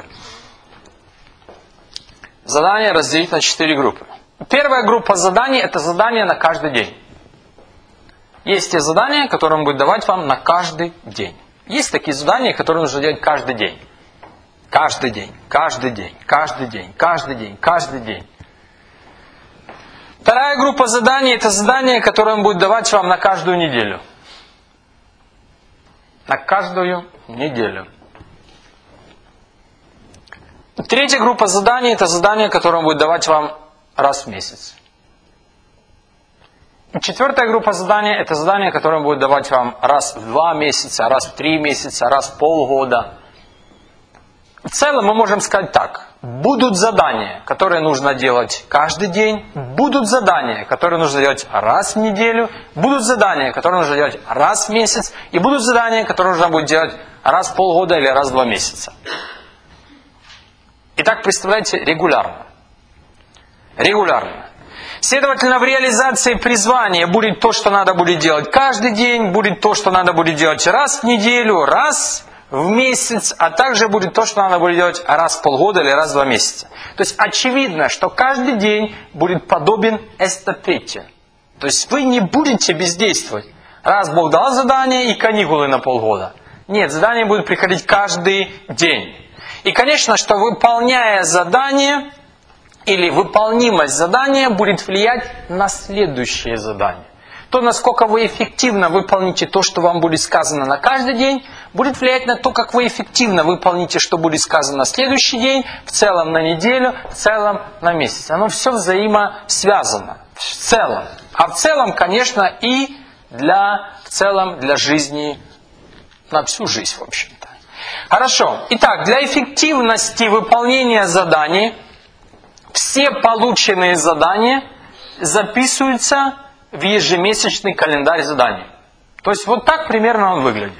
Задание разделить на 4 группы. Первая группа заданий – это задания на каждый день. Есть те задания, которые Он будет давать вам на каждый день. Есть такие задания, которые нужно делать каждый день. Каждый день, каждый день, каждый день, каждый день, каждый день. Вторая группа заданий – это задания, которые он будет давать вам на каждую неделю. На каждую неделю. Третья группа заданий – это задания, которые он будет давать вам раз в месяц. И четвертая группа заданий – это задания, которые он будет давать вам раз в 2 месяца, раз в 3 месяца, раз в полгода. В целом мы можем сказать так. Будут задания, которые нужно делать каждый день. Будут задания, которые нужно делать раз в неделю. Будут задания, которые нужно делать раз в месяц. И будут задания, которые нужно будет делать раз в полгода или раз в 2 месяца. Итак, представляете, регулярно. Регулярно. Следовательно, в реализации призвания будет то, что надо будет делать каждый день. Будет то, что надо будет делать раз в неделю, раз в месяц, а также будет то, что надо будет делать раз в полгода или раз в 2 месяца. То есть очевидно, что каждый день будет подобен эстафете. То есть вы не будете бездействовать. Раз Бог дал задание и каникулы на полгода. Нет, задания будут приходить каждый день. И, конечно, что выполняя задание или выполнимость задания будет влиять на следующее задание. То, насколько вы эффективно выполните то, что вам будет сказано на каждый день, будет влиять на то, как вы эффективно выполните, что будет сказано на следующий день, в целом на неделю, в целом на месяц. Оно все взаимосвязано. В целом. А в целом, конечно, и в целом для жизни, на всю жизнь, в общем-то. Хорошо. Итак, для эффективности выполнения заданий все полученные задания записываются в ежемесячный календарь заданий. То есть вот так примерно он выглядит.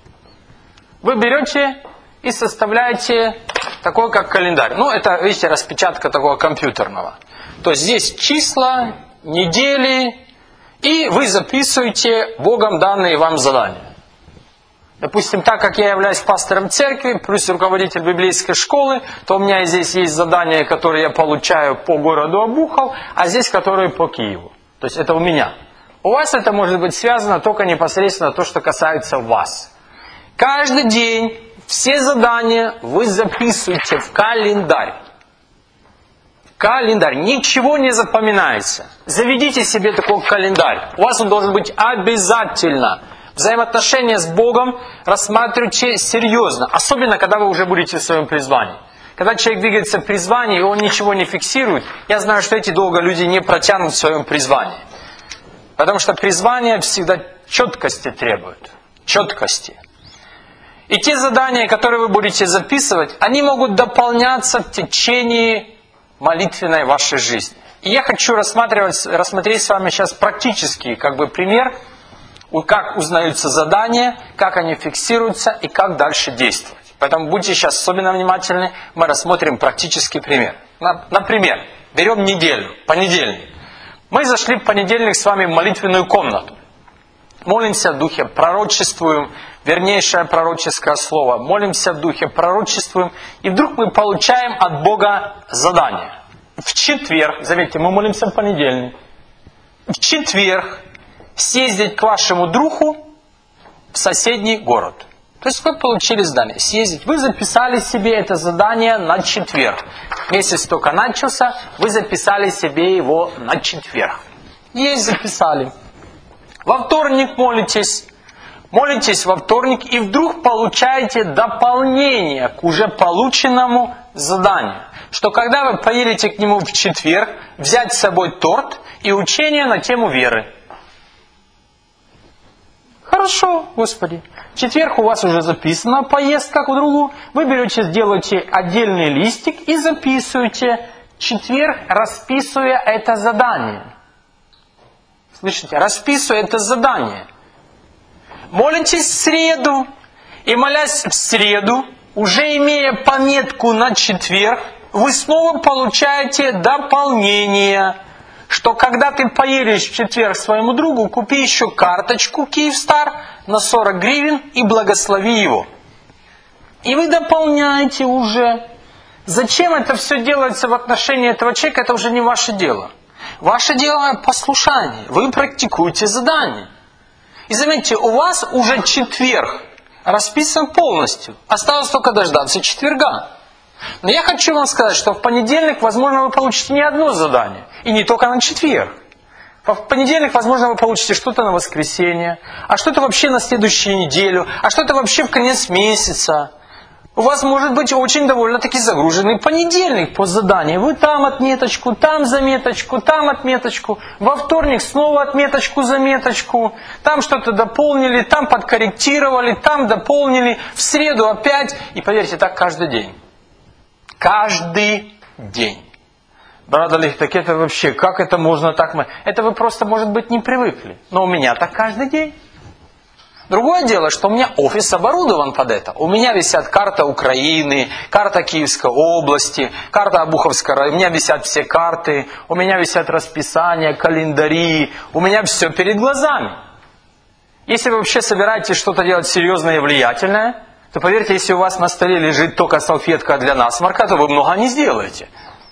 Вы берете и составляете такой как календарь. Ну, это, видите, распечатка такого компьютерного. То есть здесь числа, недели, и вы записываете Богом данные вам задания. Допустим, так как я являюсь пастором церкви, плюс руководитель библейской школы, то у меня здесь есть задания, которые я получаю по городу Обухов, а здесь, которые по Киеву. То есть это у меня. У вас это может быть связано только непосредственно то, что касается вас. Каждый день все задания вы записываете в календарь. Календарь. Ничего не запоминается. Заведите себе такой календарь. У вас он должен быть обязательно. Взаимоотношения с Богом рассматривайте серьезно. Особенно, когда вы уже будете в своем призвании. Когда человек двигается в призвании, и он ничего не фиксирует, я знаю, что эти долго люди не протянут в своем призвании. Потому что призвание всегда четкости требует. Четкости. И те задания, которые вы будете записывать, они могут дополняться в течение молитвенной вашей жизни. И я хочу рассмотреть с вами сейчас практический пример, как узнаются задания, как они фиксируются и как дальше действовать. Поэтому будьте сейчас особенно внимательны, мы рассмотрим практический пример. Например, берем неделю, понедельник. Мы зашли в понедельник с вами в молитвенную комнату. Молимся в духе, пророчествуем, вернейшее пророческое слово. Молимся в духе, пророчествуем, и вдруг мы получаем от Бога задание. В четверг, заметьте, мы молимся в понедельник. В четверг съездить к вашему другу в соседний город. То есть вы получили задание съездить. Вы записали себе это задание на четверг. Месяц только начался, вы записали себе его на четверг. Есть записали. Во вторник молитесь. Молитесь во вторник и вдруг получаете дополнение к уже полученному заданию. Что когда вы поедете к нему в четверг, взять с собой торт и учение на тему веры. Хорошо, Господи. В четверг у вас уже записана поездка к другу. Вы берете, сделаете отдельный листик и записываете четверг, расписывая это задание. Слышите? Расписывая это задание. Молитесь в среду. И молясь в среду, уже имея пометку на четверг, вы снова получаете дополнение. Что когда ты поедешь в четверг своему другу, купи еще карточку Киевстар на 40 гривен и благослови его. И вы дополняете уже. Зачем это все делается в отношении этого человека, это уже не ваше дело. Ваше дело послушание. Вы практикуете задание. И заметьте, у вас уже четверг расписан полностью. Осталось только дождаться четверга. Но я хочу вам сказать, что в понедельник, возможно, вы получите не одно задание. И не только на четверг. В понедельник, возможно, вы получите что-то на воскресенье, а что-то вообще на следующую неделю, а что-то вообще в конец месяца. У вас может быть очень довольно-таки загруженный понедельник по заданию. Вы там отметочку, там заметочку, там отметочку. Во вторник снова отметочку, заметочку. Там что-то дополнили, там подкорректировали, там дополнили. В среду опять. И поверьте, так каждый день. Каждый день. Брат Олег, так это вообще, как это можно так? Это вы просто, может быть, не привыкли. Но у меня так каждый день. Другое дело, что у меня офис оборудован под это. У меня висят карта Украины, карта Киевской области, карта Обуховской района. У меня висят все карты, у меня висят расписания, календари. У меня все перед глазами. Если вы вообще собираетесь что-то делать серьезное и влиятельное, то поверьте, если у вас на столе лежит только салфетка для насморка, то вы много не сделаете.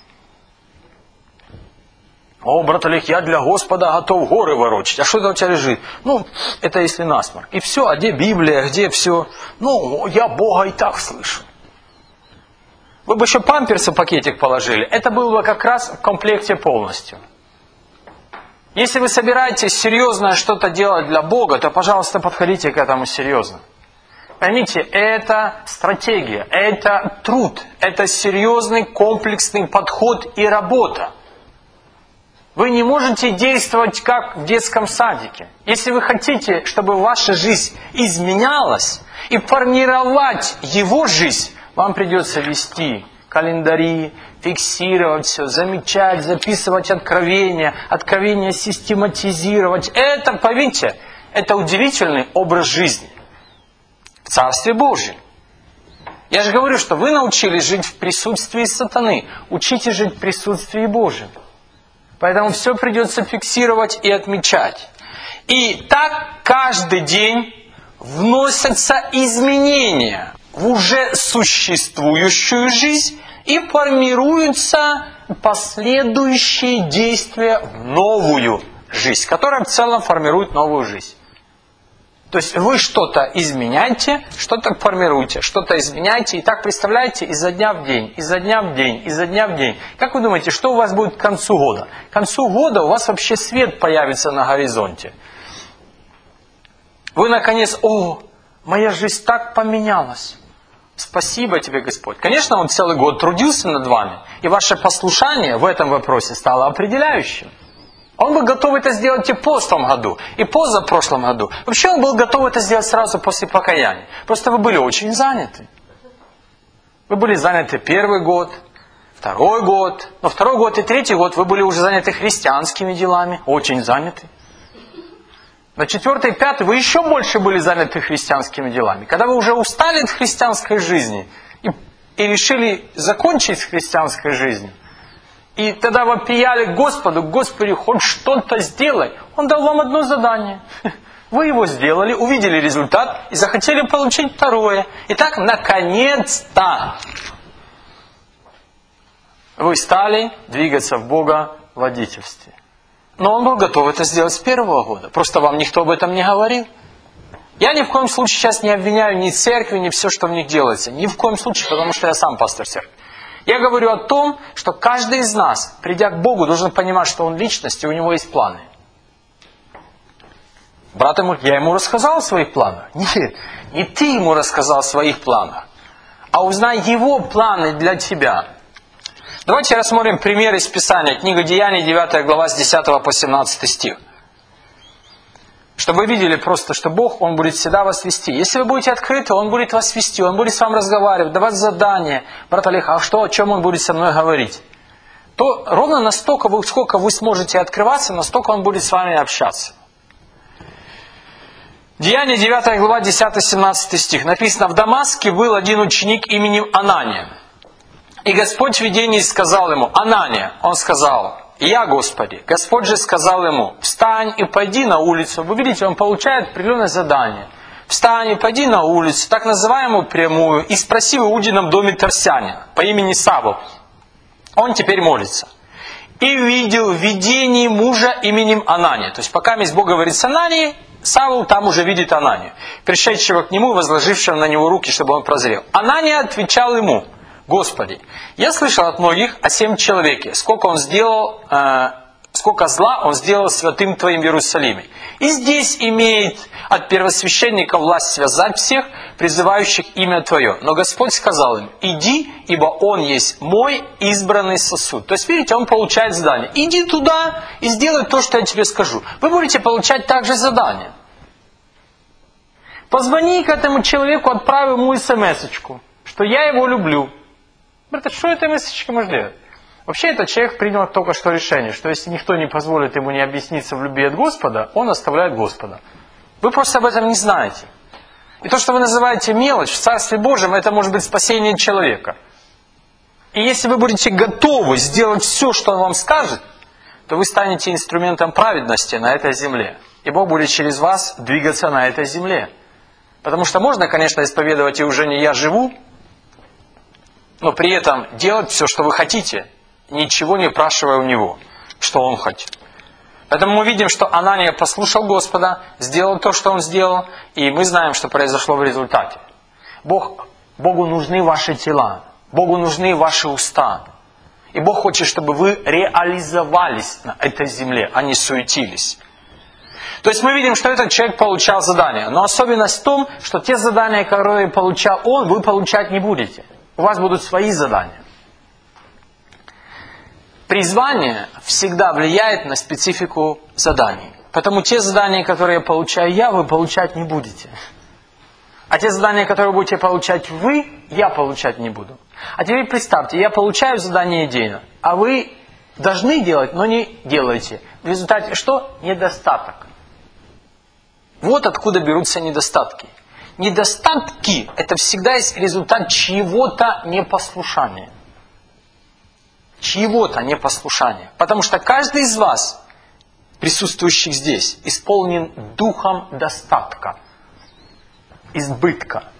О, брат Олег, я для Господа готов горы ворочать. А что это у тебя лежит? Это если насморк. И все, а где Библия, где все? Я Бога и так слышу. Вы бы еще памперсы в пакетик положили. Это было бы как раз в комплекте полностью. Если вы собираетесь серьезно что-то делать для Бога, то, пожалуйста, подходите к этому серьезно. Поймите, это стратегия, это труд, это серьезный комплексный подход и работа. Вы не можете действовать как в детском садике. Если вы хотите, чтобы ваша жизнь изменялась и формировать его жизнь, вам придется вести календари, фиксировать все, замечать, записывать откровения систематизировать. Это, поверьте, это удивительный образ жизни в Царстве Божьем. Я же говорю, что вы научились жить в присутствии сатаны. Учите жить в присутствии Божьем. Поэтому все придется фиксировать и отмечать. И так каждый день вносятся изменения в уже существующую жизнь и формируются последующие действия в новую жизнь, которая в целом формирует новую жизнь. То есть вы что-то изменяете, что-то формируете, что-то изменяете, и так представляете изо дня в день, изо дня в день, изо дня в день. Как вы думаете, что у вас будет к концу года? К концу года у вас вообще свет появится на горизонте. Вы наконец, моя жизнь так поменялась. Спасибо тебе, Господь. Конечно, Он целый год трудился над вами, и ваше послушание в этом вопросе стало определяющим. Он был готов это сделать и в прошлом году, и позапрошлом году. Вообще он был готов это сделать сразу после покаяния. Просто вы были очень заняты. Вы были заняты первый год, второй год. Но второй год и третий год вы были уже заняты христианскими делами. Очень заняты. На четвертый и пятый вы еще больше были заняты христианскими делами. Когда вы уже устали от христианской жизни и решили закончить с христианской жизнью, и тогда вопияли к Господу: Господи, хоть что-то сделай. Он дал вам одно задание. Вы его сделали, увидели результат и захотели получить второе. Итак, наконец-то вы стали двигаться в Бога водительстве. Но он был готов это сделать с первого года. Просто вам никто об этом не говорил. Я ни в коем случае сейчас не обвиняю ни церкви, ни все, что в них делается. Ни в коем случае, потому что я сам пастор церкви. Я говорю о том, что каждый из нас, придя к Богу, должен понимать, что он личность, и у него есть планы. Брат ему, я ему рассказал о своих планах. Нет, не ты ему рассказал о своих планах, а узнай его планы для тебя. Давайте рассмотрим пример из Писания. Книга Деяний, 9 глава, с 10 по 17 стих. Чтобы вы видели просто, что Бог, Он будет всегда вас вести. Если вы будете открыты, Он будет вас вести, Он будет с вами разговаривать, давать задания. Брат Олег, о чем Он будет со мной говорить? То ровно настолько, сколько вы сможете открываться, настолько Он будет с вами общаться. Деяния 9 глава, 10-17 стих. Написано: в Дамаске был один ученик именем Анания. И Господь в видении сказал ему: Анания. Он сказал: я, Господи. Господь же сказал ему: встань и пойди на улицу. Вы видите, он получает определенное задание. Встань и пойди на улицу, так называемую прямую, и спроси в Иудином доме Тарсянина по имени Савл. Он теперь молится. И видел в видении мужа именем Анания. То есть пока Бог говорит с Ананией, Савл там уже видит Ананию, пришедшего к нему, возложившего на него руки, чтобы он прозрел. Анания отвечал ему: Господи, я слышал от многих о 7 человеке, сколько зла он сделал святым Твоим в Иерусалиме. И здесь имеет от первосвященника власть связать всех, призывающих имя Твое. Но Господь сказал им: иди, ибо он есть мой избранный сосуд. То есть, видите, он получает задание. Иди туда и сделай то, что я тебе скажу. Вы будете получать также задание. Позвони к этому человеку, отправь ему смс-очку, что я его люблю. Говорит, что эта смс-очка может делать? Вообще этот человек принял только что решение, что если никто не позволит ему не объясниться в любви от Господа, он оставляет Господа. Вы просто об этом не знаете. И то, что вы называете мелочь, в Царстве Божьем, это может быть спасение человека. И если вы будете готовы сделать все, что он вам скажет, то вы станете инструментом праведности на этой земле. И Бог будет через вас двигаться на этой земле. Потому что можно, конечно, исповедовать и уже не я живу, но при этом делать все, что вы хотите, ничего не спрашивая у него, что он хочет. Поэтому мы видим, что Анания послушал Господа, сделал то, что он сделал, и мы знаем, что произошло в результате. Богу нужны ваши тела, Богу нужны ваши уста. И Бог хочет, чтобы вы реализовались на этой земле, а не суетились. То есть мы видим, что этот человек получал задания. Но особенность в том, что те задания, которые получал он, вы получать не будете. У вас будут свои задания. Призвание всегда влияет на специфику заданий. Потому те задания, которые получаю я, вы получать не будете. А те задания, которые будете получать вы, я получать не буду. А теперь представьте, я получаю задание идейно, а вы должны делать, но не делаете. В результате что? Недостаток. Вот откуда берутся недостатки. Недостатки – это всегда есть результат чьего-то непослушания. Чьего-то непослушания. Потому что каждый из вас, присутствующих здесь, исполнен духом достатка, избытка.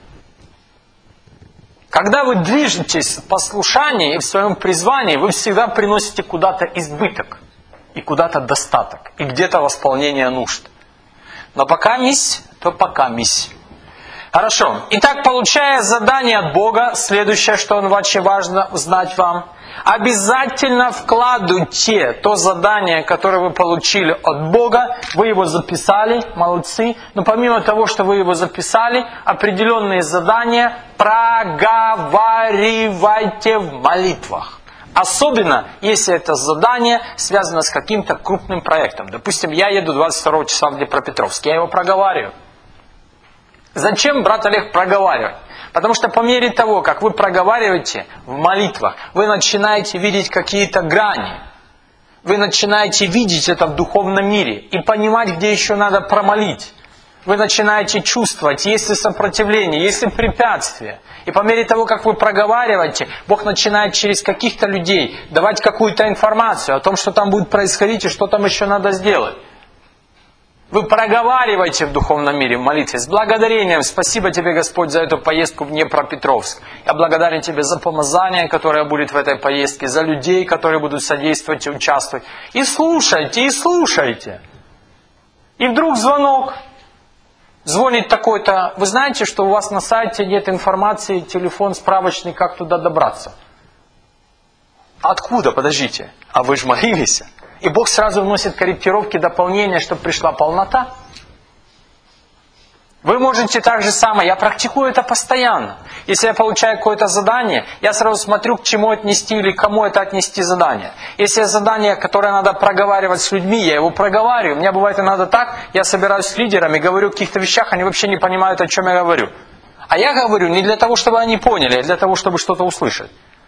Когда вы движетесь в послушании и в своем призвании, вы всегда приносите куда-то избыток и куда-то достаток, и где-то восполнение нужд. Но пока мись, то пока мись. Хорошо. Итак, получая задание от Бога, следующее, что очень важно знать вам, обязательно вкладывайте то задание, которое вы получили от Бога, вы его записали, молодцы, но помимо того, что вы его записали, определенные задания проговаривайте в молитвах. Особенно, если это задание связано с каким-то крупным проектом. Допустим, я еду 22 числа в Днепропетровск, я его проговариваю. Зачем, брат Олег, проговаривать? Потому что по мере того, как вы проговариваете в молитвах, вы начинаете видеть какие-то грани. Вы начинаете видеть это в духовном мире и понимать, где еще надо промолить. Вы начинаете чувствовать, есть ли сопротивление, есть ли препятствия. И по мере того, как вы проговариваете, Бог начинает через каких-то людей давать какую-то информацию о том, что там будет происходить и что там еще надо сделать. Вы проговариваете в духовном мире в молитве с благодарением. Спасибо тебе, Господь, за эту поездку в Днепропетровск. Я благодарен тебе за помазание, которое будет в этой поездке, за людей, которые будут содействовать и участвовать. И слушайте, и слушайте. И вдруг звонок. Звонит такой-то. Вы знаете, что у вас на сайте нет информации, телефон справочный, как туда добраться? Откуда? Подождите. А вы же молились? И Бог сразу вносит корректировки, дополнения, чтобы пришла полнота. Вы можете так же самое. Я практикую это постоянно. Если я получаю какое-то задание, я сразу смотрю, к чему отнести или кому это отнести задание. Если задание, которое надо проговаривать с людьми, я его проговариваю. У меня бывает иногда так, я собираюсь с лидерами, говорю о каких-то вещах, они вообще не понимают, о чем я говорю. А я говорю не для того, чтобы они поняли, а для того, чтобы что-то услышать.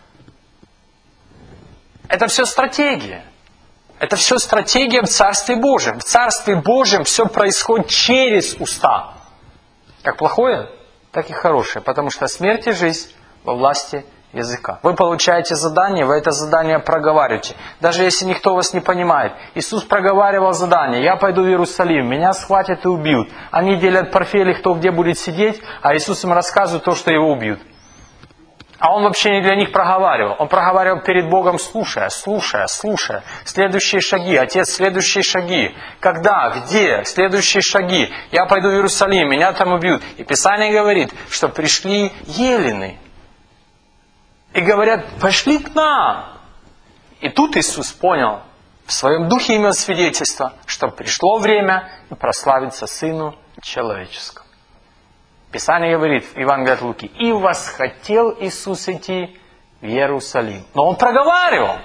Это все стратегия. Это все стратегия в Царстве Божьем. В Царстве Божьем все происходит через уста. Как плохое, так и хорошее. Потому что смерть и жизнь во власти языка. Вы получаете задание, вы это задание проговариваете. Даже если никто вас не понимает. Иисус проговаривал задание. Я пойду в Иерусалим, меня схватят и убьют. Они делят портфели, кто где будет сидеть, а Иисус им рассказывает то, что его убьют. А он вообще не для них проговаривал. Он проговаривал перед Богом, слушая. Следующие шаги. Отец, следующие шаги. Когда? Где? Следующие шаги. Я пойду в Иерусалим, меня там убьют. И Писание говорит, что пришли елены. и говорят: пошли к нам. И тут Иисус понял, в своем духе имел свидетельство, что пришло время прославиться Сыну Человеческому. Писание говорит в Евангелии от Луки: и восхотел Иисус идти в Иерусалим. Но Он проговаривал.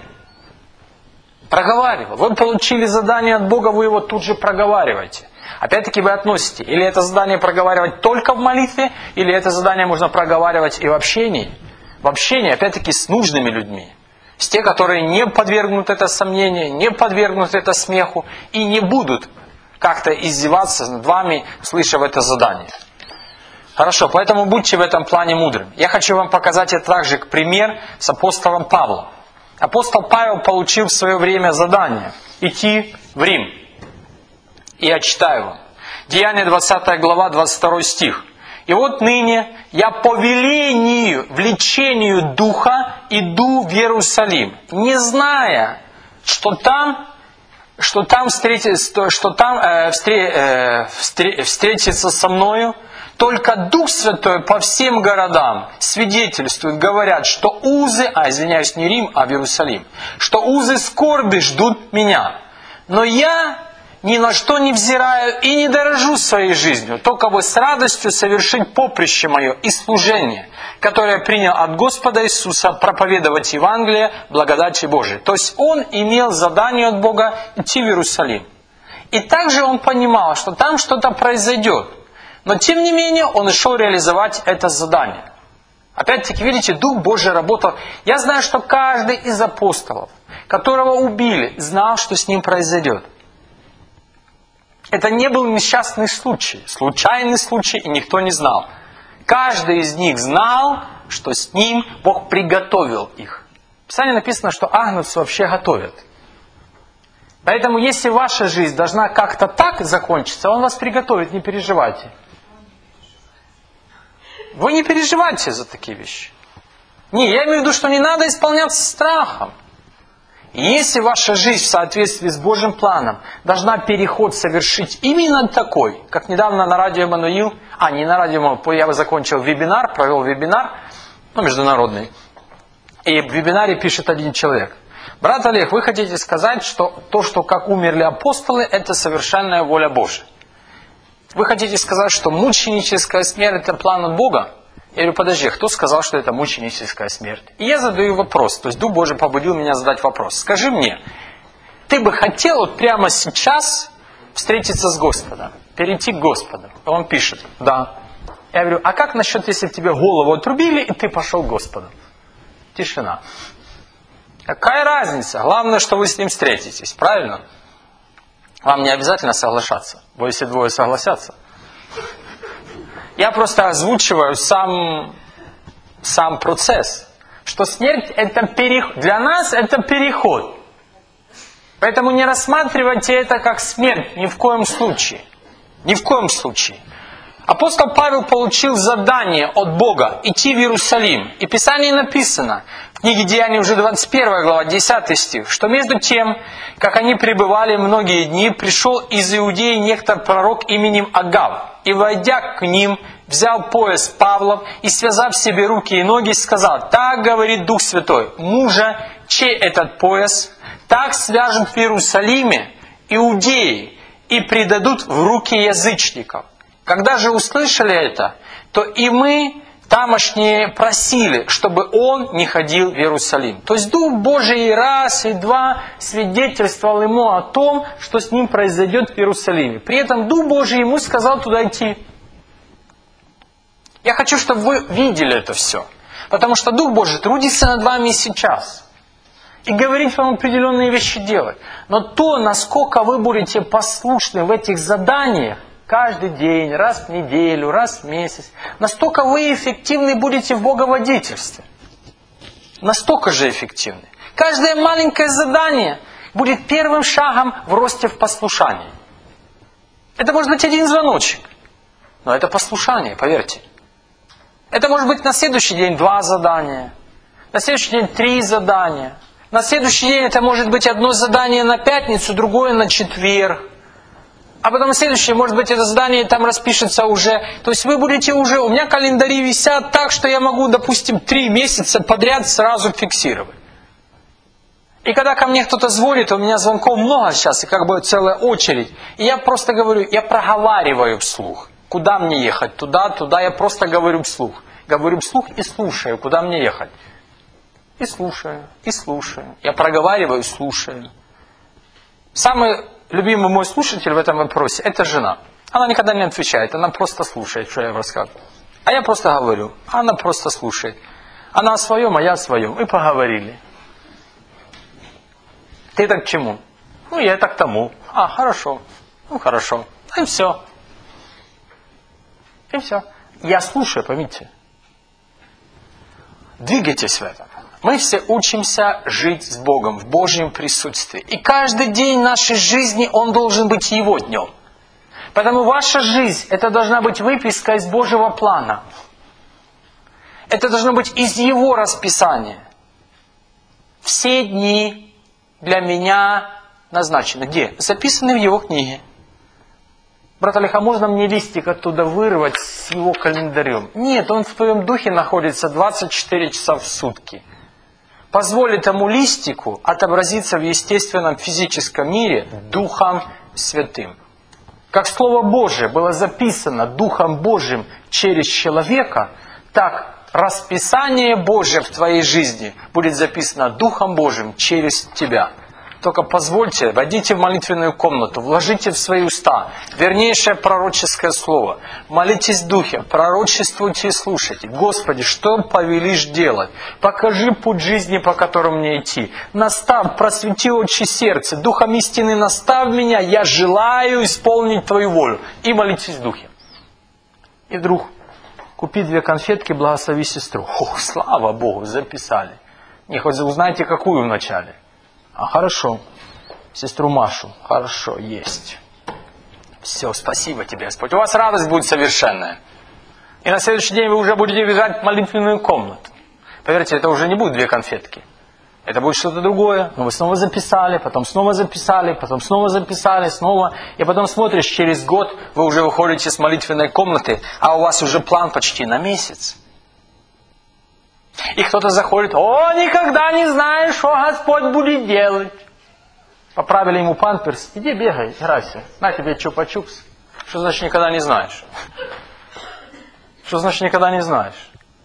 Вы получили задание от Бога, вы его тут же проговариваете. Опять-таки вы относите, или это задание проговаривать только в молитве, или это задание можно проговаривать и в общении. В общении, опять-таки, с нужными людьми. С теми, которые не подвергнут это сомнению, не подвергнут это смеху и не будут как-то издеваться над вами, слышав это задание. Хорошо, поэтому будьте в этом плане мудрыми. Я хочу вам показать это также пример с апостолом Павлом. Апостол Павел получил в свое время задание идти в Рим. И я читаю вам. Деяния 20 глава, 22 стих. «И вот ныне я по велению, влечению Духа иду в Иерусалим, не зная, что там встретится со мною, только Дух Святой по всем городам свидетельствует, говорят, что узы, извиняюсь, не Рим, а в Иерусалим, что узы скорби ждут меня. Но я ни на что не взираю и не дорожу своей жизнью, только бы с радостью совершить поприще мое и служение, которое я принял от Господа Иисуса, проповедовать Евангелие благодати Божией». То есть он имел задание от Бога идти в Иерусалим. И также он понимал, что там что-то произойдет. Но тем не менее он шел реализовать это задание. Опять-таки, видите, Дух Божий работал. Я знаю, что каждый из апостолов, которого убили, знал, что с ним произойдет. Это не был несчастный случай, случайный случай, и никто не знал. Каждый из них знал, что с ним Бог приготовил их. В Писании написано, что агнцев вообще готовят. Поэтому, если ваша жизнь должна как-то так закончиться, Он вас приготовит, не переживайте. Вы не переживайте за такие вещи. Не, я имею в виду, что не надо исполняться страхом. Если ваша жизнь в соответствии с Божьим планом должна переход совершить именно такой, как недавно на радио Эммануил, не на радио Эммануил, я закончил вебинар, провел вебинар, международный. И в вебинаре пишет один человек: брат Олег, вы хотите сказать, что то, что как умерли апостолы, это совершенная воля Божия? Вы хотите сказать, что мученическая смерть это план от Бога? Я говорю: подожди, кто сказал, что это мученическая смерть? И я задаю вопрос, то есть Дух Божий побудил меня задать вопрос. Скажи мне, ты бы хотел вот прямо сейчас встретиться с Господом, перейти к Господу? Он пишет: да. Я говорю: а как насчет, если тебе голову отрубили, и ты пошел к Господу? Тишина. Какая разница? Главное, что вы с Ним встретитесь, правильно? Вам не обязательно соглашаться, бо если двое согласятся. Я просто озвучиваю сам процесс, что смерть это переход. Для нас это переход. Поэтому не рассматривайте это как смерть ни в коем случае. Ни в коем случае. Апостол Павел получил задание от Бога идти в Иерусалим. И в Писании написано, в книге Деяний уже 21 глава, 10 стих, что между тем, как они пребывали многие дни, пришел из Иудеи некто пророк именем Агав. И, войдя к ним, взял пояс Павлов и, связав себе руки и ноги, сказал: так говорит Дух Святой, мужа, чей этот пояс, так свяжут в Иерусалиме иудеи и предадут в руки язычников. Когда же услышали это, то и мы тамошние просили, чтобы он не ходил в Иерусалим. То есть Дух Божий раз и два свидетельствовал ему о том, что с ним произойдет в Иерусалиме. При этом Дух Божий ему сказал туда идти. Я хочу, чтобы вы видели это все. Потому что Дух Божий трудится над вами и сейчас. И говорит вам определенные вещи делать. Но то, насколько вы будете послушны в этих заданиях, каждый день, раз в неделю, раз в месяц, настолько вы эффективны будете в боговодительстве. Настолько же эффективны. Каждое маленькое задание будет первым шагом в росте в послушании. Это может быть один звоночек, но это послушание, поверьте. Это может быть на следующий день 2 задания, на следующий день 3 задания. На следующий день это может быть одно задание на пятницу, другое на четверг. А потом следующее, может быть, это задание там распишется уже. То есть вы будете уже... У меня календари висят так, что я могу, допустим, 3 месяца подряд сразу фиксировать. И когда ко мне кто-то звонит, у меня звонков много сейчас, и как бы целая очередь. И я просто говорю, я проговариваю вслух. Куда мне ехать? Туда, туда. Я просто говорю вслух. Говорю вслух и слушаю, куда мне ехать. И слушаю, и слушаю. Я проговариваю, слушаю. Самый любимый мой слушатель в этом вопросе – это жена. Она никогда не отвечает, она просто слушает, что я рассказываю. А я просто говорю, а она просто слушает. Она о своем, а я о своем. И поговорили. Ты так к чему? Ну, я так к тому. А, хорошо. Ну, хорошо. И все. И все. Я слушаю, поймите. Двигайтесь в этом. Мы все учимся жить с Богом в Божьем присутствии. И каждый день нашей жизни, он должен быть Его днем. Поэтому ваша жизнь, это должна быть выписка из Божьего плана. Это должно быть из Его расписания. Все дни для меня назначены. Где? Записаны в Его книге. Брат Олег, а можно мне листик оттуда вырвать с его календарем? Нет, он в твоем духе находится 24 часа в сутки. Позволь этому листику отобразиться в естественном физическом мире Духом Святым. Как Слово Божие было записано Духом Божьим через человека, так расписание Божие в твоей жизни будет записано Духом Божьим через тебя. Только позвольте, войдите в молитвенную комнату, вложите в свои уста вернейшее пророческое слово. Молитесь в Духе, пророчествуйте и слушайте. Господи, что повелишь делать? Покажи путь жизни, по которому мне идти. Настав, просвети очи сердца, Духом истины настав меня, я желаю исполнить Твою волю. И молитесь в Духе. И вдруг, купи 2 конфетки, благослови сестру. О, слава Богу, записали. Не хоть узнаете, какую вначале. А хорошо, сестру Машу, хорошо, есть. Все, спасибо тебе, Господь. У вас радость будет совершенная. И на следующий день вы уже будете бежать в молитвенную комнату. Поверьте, это уже не будет 2 конфетки. Это будет что-то другое. Но вы снова записали, потом снова записали, потом снова записали, снова. И потом смотришь, через год вы уже выходите с молитвенной комнаты, а у вас уже план почти на месяц. И кто-то заходит, о, никогда не знаешь, что Господь будет делать. Поправили ему памперс, иди бегай, играйся, на тебе чупа-чупс. Что значит никогда не знаешь? Что значит никогда не знаешь?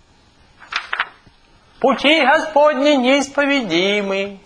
Пути Господни неисповедимы.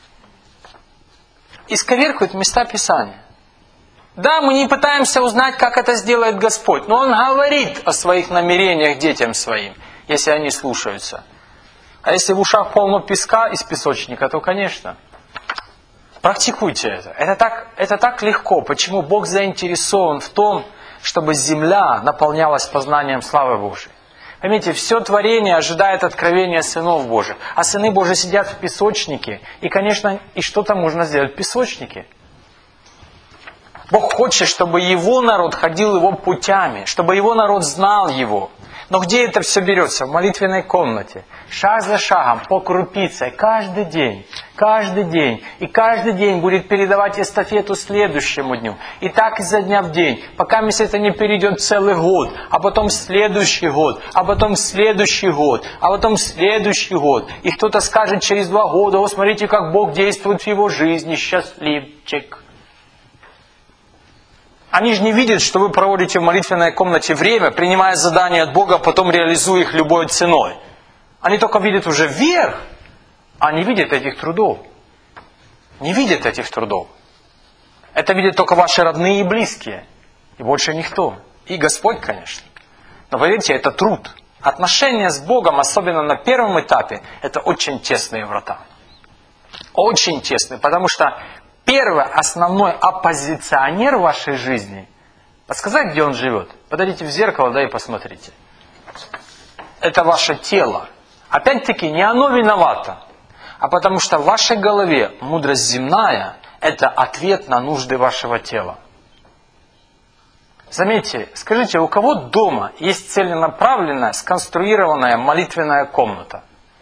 Исковеркают места Писания. Да, мы не пытаемся узнать, как это сделает Господь, но Он говорит о своих намерениях детям своим, если они слушаются. А если в ушах полно песка из песочника, то, конечно, практикуйте это. Это так легко. Почему Бог заинтересован в том, чтобы земля наполнялась познанием славы Божией? Поймите, все творение ожидает откровения сынов Божьих. А сыны Божьи сидят в песочнике. И, конечно, и что там можно сделать в песочнике? Бог хочет, чтобы Его народ ходил Его путями, чтобы Его народ знал Его. Но где это все берется? В молитвенной комнате. Шаг за шагом, по крупице, каждый день. И каждый день будет передавать эстафету следующему дню. И так изо дня в день. Пока это не перейдет целый год. А потом следующий год. А потом следующий год. А потом следующий год. И кто-то скажет через 2 года, о, смотрите, как Бог действует в его жизни. Счастливчик. Они же не видят, что вы проводите в молитвенной комнате время, принимая задания от Бога, а потом реализуя их любой ценой. Они только видят уже вверх, а не видят этих трудов. Не видят этих трудов. Это видят только ваши родные и близкие. И больше никто. И Господь, конечно. Но поверьте, это труд. Отношения с Богом, особенно на первом этапе, это очень тесные врата. Очень тесные, потому что первый основной оппозиционер в вашей жизни, подсказать, где он живет? Подойдите в зеркало, да и посмотрите. Это ваше тело. Опять-таки, не оно виновато, а потому что в вашей голове мудрость земная – это ответ на нужды вашего тела. Заметьте, скажите, у кого дома есть целенаправленная, сконструированная молитвенная комната?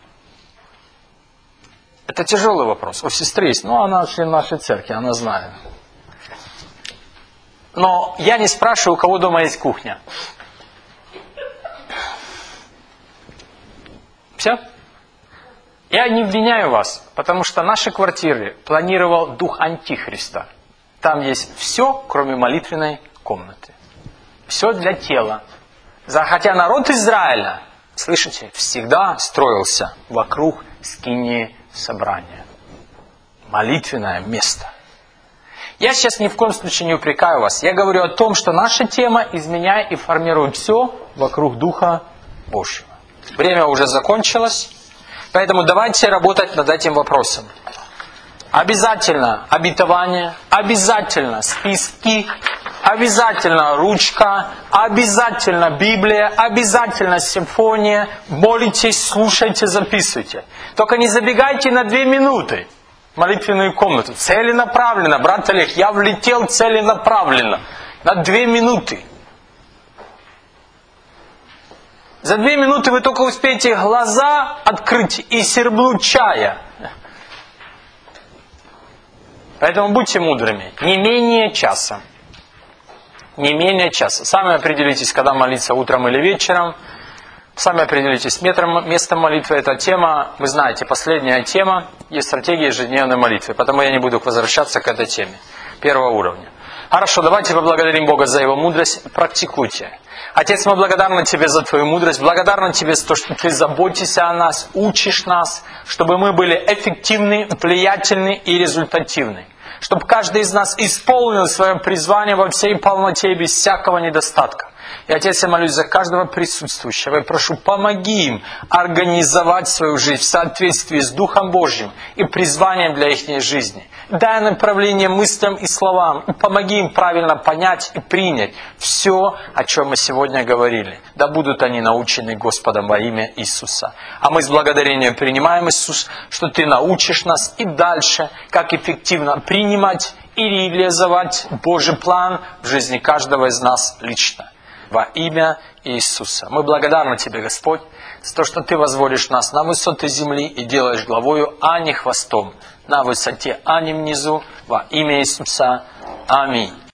Это тяжелый вопрос. У сестры есть, но она член нашей церкви, она знает. Но я не спрашиваю, у кого дома есть кухня. Все? Я не обвиняю вас, потому что наши квартиры планировал дух Антихриста. Там есть все, кроме молитвенной комнаты. Все для тела. Хотя народ Израиля, слышите, всегда строился вокруг скинии собрания. Молитвенное место. Я сейчас ни в коем случае не упрекаю вас. Я говорю о том, что наша тема изменяет и формирует все вокруг Духа Божьего. Время уже закончилось, поэтому давайте работать над этим вопросом. Обязательно обетование, обязательно списки, обязательно ручка, обязательно Библия, обязательно симфония. Молитесь, слушайте, записывайте. Только не забегайте на 2 минуты в молитвенную комнату. Целенаправленно, брат Олег, я влетел целенаправленно. На 2 минуты. За 2 минуты вы только успеете глаза открыть и серблу чая. Поэтому будьте мудрыми. Не менее часа. Не менее часа. Сами определитесь, когда молиться утром или вечером. Сами определитесь местом молитвы. Эта тема, вы знаете, последняя тема есть стратегия ежедневной молитвы. Потому я не буду возвращаться к этой теме. 1-го уровня. Хорошо, давайте поблагодарим Бога за Его мудрость. Практикуйте. Отец, мы благодарны Тебе за Твою мудрость, благодарны Тебе за то, что Ты заботишься о нас, учишь нас, чтобы мы были эффективны, влиятельны и результативны. Чтобы каждый из нас исполнил свое призвание во всей полноте и без всякого недостатка. И, Отец, я молюсь за каждого присутствующего. Я прошу, помоги им организовать свою жизнь в соответствии с Духом Божьим и призванием для их жизни. Дай направление мыслям и словам. И помоги им правильно понять и принять все, о чем мы сегодня говорили. Да будут они научены Господом во имя Иисуса. А мы с благодарением принимаем, Иисус, что Ты научишь нас и дальше, как эффективно принимать и реализовать Божий план в жизни каждого из нас лично. Во имя Иисуса. Мы благодарны Тебе, Господь, за то, что Ты возводишь нас на высоты земли и делаешь главою, а не хвостом. На высоте, а не внизу. Во имя Иисуса. Аминь.